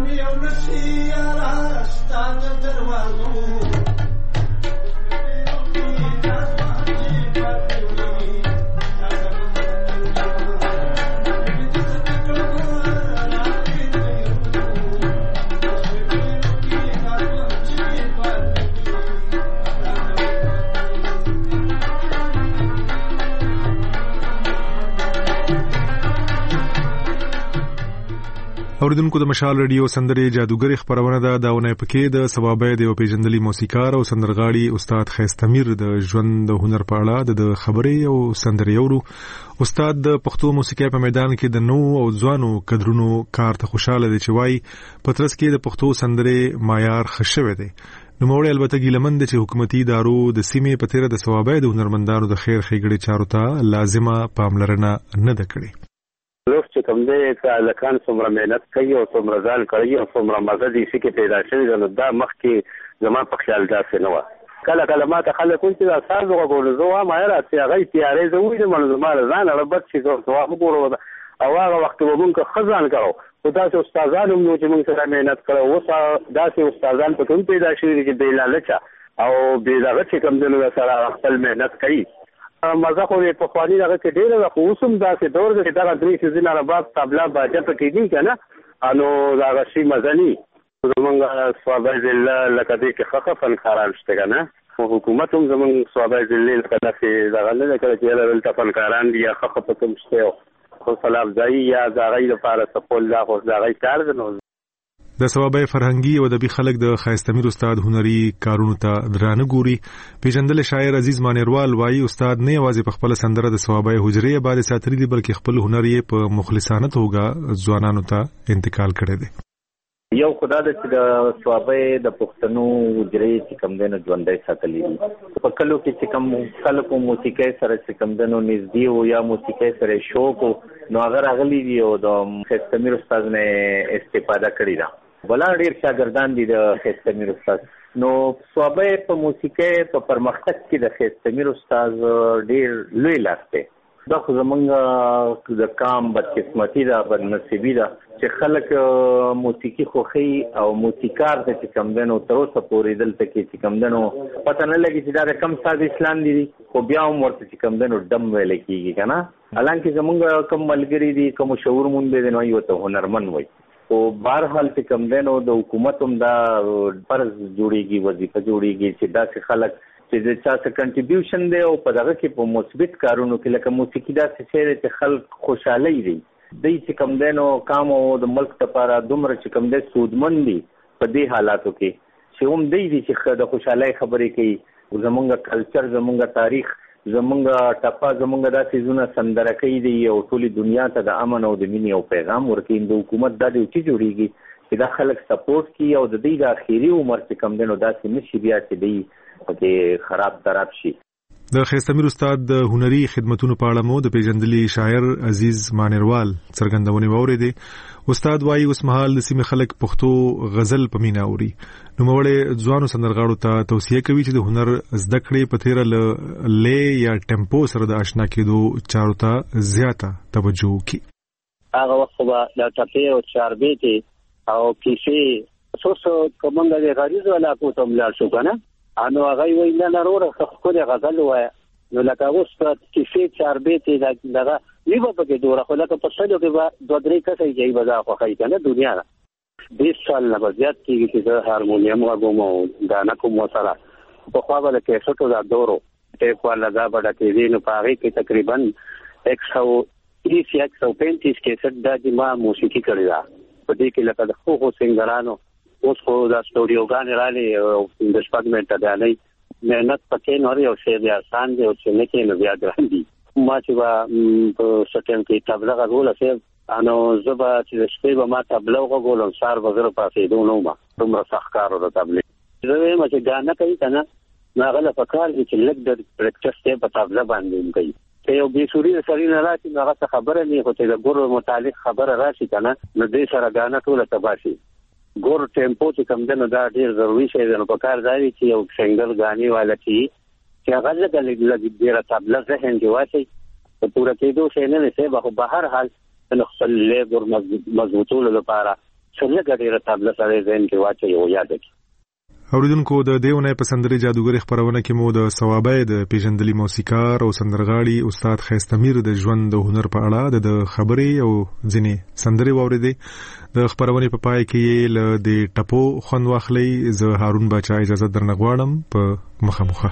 مې یو نشي یاره ستا د دروازو اوریدونکو د مشال رادیو سندرې جادوګری خبرونه ده دا ونه پکې د ثوابه د پیژندلي موسیقار او سندرغاړي استاد خیستمیر د ژوند د هنر په اړه د خبرې او سندرې اورو. استاد د پښتو موسیقۍ په میدان کې د نو او ځوانو قدرونو کار ته خوشاله دي چې وای پترس کې د پښتو سندرې معیار خښوي دي. نو موږ البته ګیلمند چې حکومتي ادارو د سیمې په تیر د ثوابه د هنرمندانو د خیر ښېګړې چارو ته لازمه پاملرنه نه ده کړې. لوښ چې کوم دی چې لکان څومره مهنت کوي او څومره ځان کوي او څومره مزه دي چې پیدا شوی نو دا مخکې زما په خیال داسې نه و. کله کله ما ته خلک وایي چې دا ساز وګورو زه وایم یاره چې هغه تیارې زه وینم نو زما ځان ربط شي زه وګورو او هغه وخت به مونږ خزان کړو خو داسې استادان هم نو چې مونږ سره مهنت کړو اوس داسې استادان په کوم پیدا شوي چې بې لالچه او بې دغه چې کوم دی نو سره خپل مهنت کوي. مزه خو یې په خواني دغه کې ډېره ده خو اوس هم داسې دور دی چې دغه درې سیزونه رباب طبله باجه پکې دي که نه نو دغه شي مزه نه وي. زمونږ صوابه ضلع لکه دې کې ښه ښه فنکاران شته که نه خو حکومت هم زمونږ صوابه ضلع لکه داسې دغه نه ده کله چې یاله دلته فنکاران دي یا ښه ښه په کوم شته حوصله افزایي یا د هغوی لپاره سپول دا خو د هغوی کار دی. نو د ثوابه فرهنګي او ادبي خلک د خیستمیر استاد هنري کارونو ته درانه ګوري. پیژندل شاعر عزیز مانیروال وایي استاد نه یوازې په خپل سندره د ثوابه حجرې باندې ساتري دي بلکې خپل هنر یې په مخلصانه توګه ځوانانو ته انتقال کړی دی. یو خدای د چې د ثوابه د پښتنو حجرې چې کوم دنو ژوندۍ ساتلې دي په کلو کې چې کوم خلکو موسیقۍ سره چې کوم دنو نږدې او یا موسیقۍ سره شوق نو هغه راغلي دي او د خیستمیر استاد نه استفاده کړې ده. بلا ډیر شاګردان دي د خیستمیر استاد نو ثوابه په موسیقۍ په پرمختګ کې د خیستمیر استاد ډیر لوی لاس دی. دا خو زمونږ د کام بدقسمتي ده بدنصیبي ده چې خلک موسیقي خوښي او موسیقار ته چې کوم دی نو تر اوسه پورې دلته کې چې کوم دی نو پته نه لګي چې دا د کم ساز اسلام دي خو بیا هم ورته چې کوم دی نو ډم ویلی کېږي که نه. حالانکې زمونږ کوم ملګري دي کوم شعور مونږ دی نو یو ته هنرمند وایي او بهرحال چې کوم دی نو د حکومت هم دا فرض جوړېږي وظیفه جوړېږي چې داسې خلک چې د چا څه کنټریبیوشن دی او په دغه کې په مثبت کارونو کې لکه موسیقي داسې شی دی چې خلک خوشحاله دي دی چې کوم دی نو کام او د ملک لپاره دومره چې کوم دی سودمند دي په دې حالاتو کې چې هم دی دي چې د خوشحالۍ خبرې کوي. زمونږ کلچر زمونږ تاریخ زمونږ ټپه زمونږ دا څیزونه سندره کوي دي او ټولې دنیا ته د امن او د مینې او پیغام ورکوي. د حکومت دا ډیوټي جوړېږي چې دا خلک سپورټ کړي او د دوی د اخري عمر چې کوم دی نو داسې نه شي بیا چې دوی پکې خراب تراب شي. د خیستمیر استاد د هنري خدمتونو په اړه مو د پیژندلي شاعر عزیز مانیروال څرګندونې واورېدې. استاد وایي اوس مهال د سیمې خلک پښتو غزل په مینا اوري. نوموړی ځوانو سندرغاړو ته توصیه کوي چې د هنر زده کړې په تیره له لې یا ټمپو سره د آشنا کېدو چارو ته زیاته توجه وکړي. هغه وخت به د ټپې او چاربیتې او کیسې څو څو کومنګ د غریزو علاقو ته ولاړ شو که نه نو هغه وایي نه نه وروره ښکلې غزل ووایه نو لکه اوس په کیسې چاربیتې دغه وي به پکې دوره خو لکه په سلو کې به دوه درې کسه یې به دا خوښوي که نه دنیا نه بیس سال نه به زیات کېږي چې زه هارمونیم وږم او ګانه کوم ورسره پخوا به د کیسټو دا دورو ټیپ والا دا به ډکېدې نو په هغې کې تقریبا ایک سو تیس یا ایک سو پینتیس کیسټ دا چې ما موسیقي کړې ده په دې کې لکه د ښو ښو سنګرانو اوس خو دا سټوډیوګانې رالې او د شپږ منټه ډالۍ محنت پکې نه یو شی بیا آسان دی او چې نه کې نو بیا ګران دي. ما چې به په سټیم کې تبله غږوله صاحب نو زه به چې د شپې به ما تبله وغږولم سهار به زه راپاڅېدو نه وم دومره سخت کار و د تبلې. زه وایم چې ګانه کوي که نه نو هغه له پکار دی چې لږ د پریکټس دی په تبله باندې هم کوي. که یو بېسوري د سړي نه راشي نو هغه څه خبره نه خو چې د ګورو متعلق خبره راشي که نه نو دې سره ګانه ټوله تباه شي. ګور ټیمپو چې کوم دی نو دا ډېر ضروري شی دی نو په کار دا وي چې یو سنګل ګانې والا چې چې هغه لږه لږ ډېره تبله ذهن کې واچوي په پوره کېدو شی نه دی صاحب خو به هر حال نو خپل لیبر مضبوطولو لپاره څلګه ډیره تابله سره زین کې واچي او یاد کی. اوریدونکو د دیونه په سندري جادوګر خبرونه کې مو د ثوابه د پیژندلي موسیقار او سندرغاړي استاد خیستمیر د ژوند د هنر په اړه د خبرې او ځینې سندري واوریدې. د خبرونه په پای کې ل د ټپو خوند واخلي. زه هارون بچا اجازه درنغواړم په مخامخه.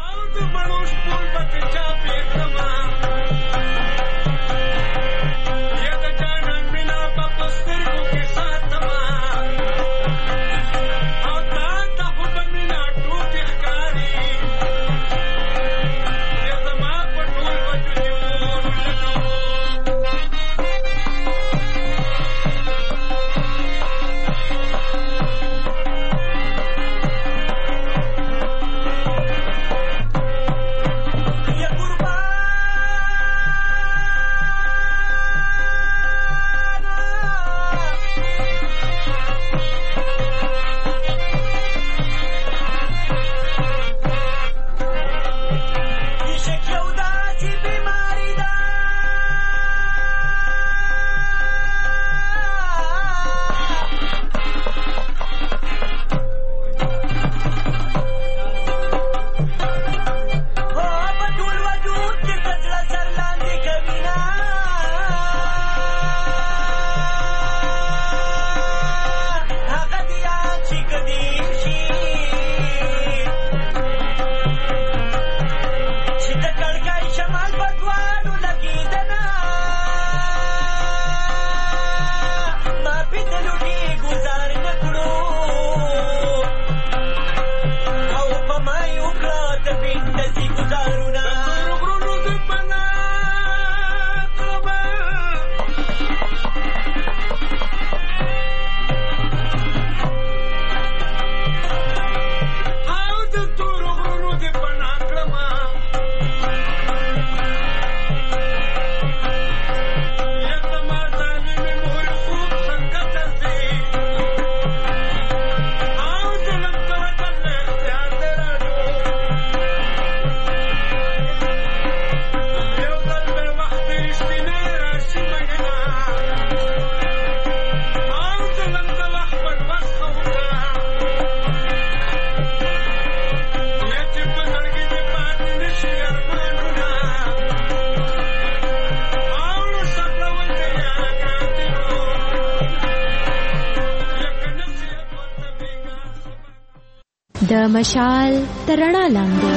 د مشال ترڼا لاندې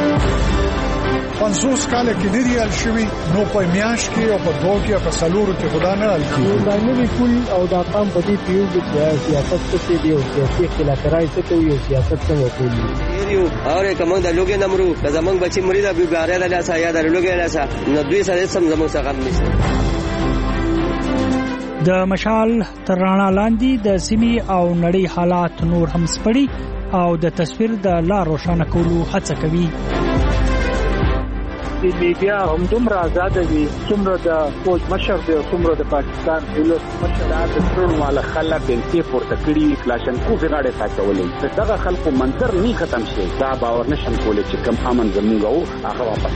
پنځوس کال کې لري الشوي نو په میاش کې او په دوه کې په سلورو کې خدا نه الکی باندې کول او دا قام په دې پیو کې سیاست څه دی او سیاسي اختلافات څه کوي او سیاست څنګه کوي یو اور کومه د لوګي نمرو زمنګ بچي مریدا بیګاره د لاسه یا د لوګي لاسه نو دوی سره سم زمو څنګه نشته. د مشال ترڼا لاندې د سیمې او نړۍ حالات نور هم سپړي او د تصویر د لار روښانه کولو هڅه کوي. د میډیا هم دومره آزاد دي څومره د فوج مشر دی څومره د پاکستان دولت مشر د ټول مال خلک بنتي پورته کړي کلاشن کو غاړه ساتولې دغه خلکو منظر نه ختم شي دا باور نشم کولای چې کم امن زموږ او هغه واپس.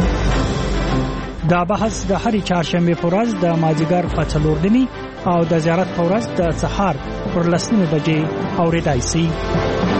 دا بحث د هرې چهارشنبه په ورځ د مازیګر په څلور نیمې او د زیارت په ورځ د سهار پر لسمه بجې اورېدای شي.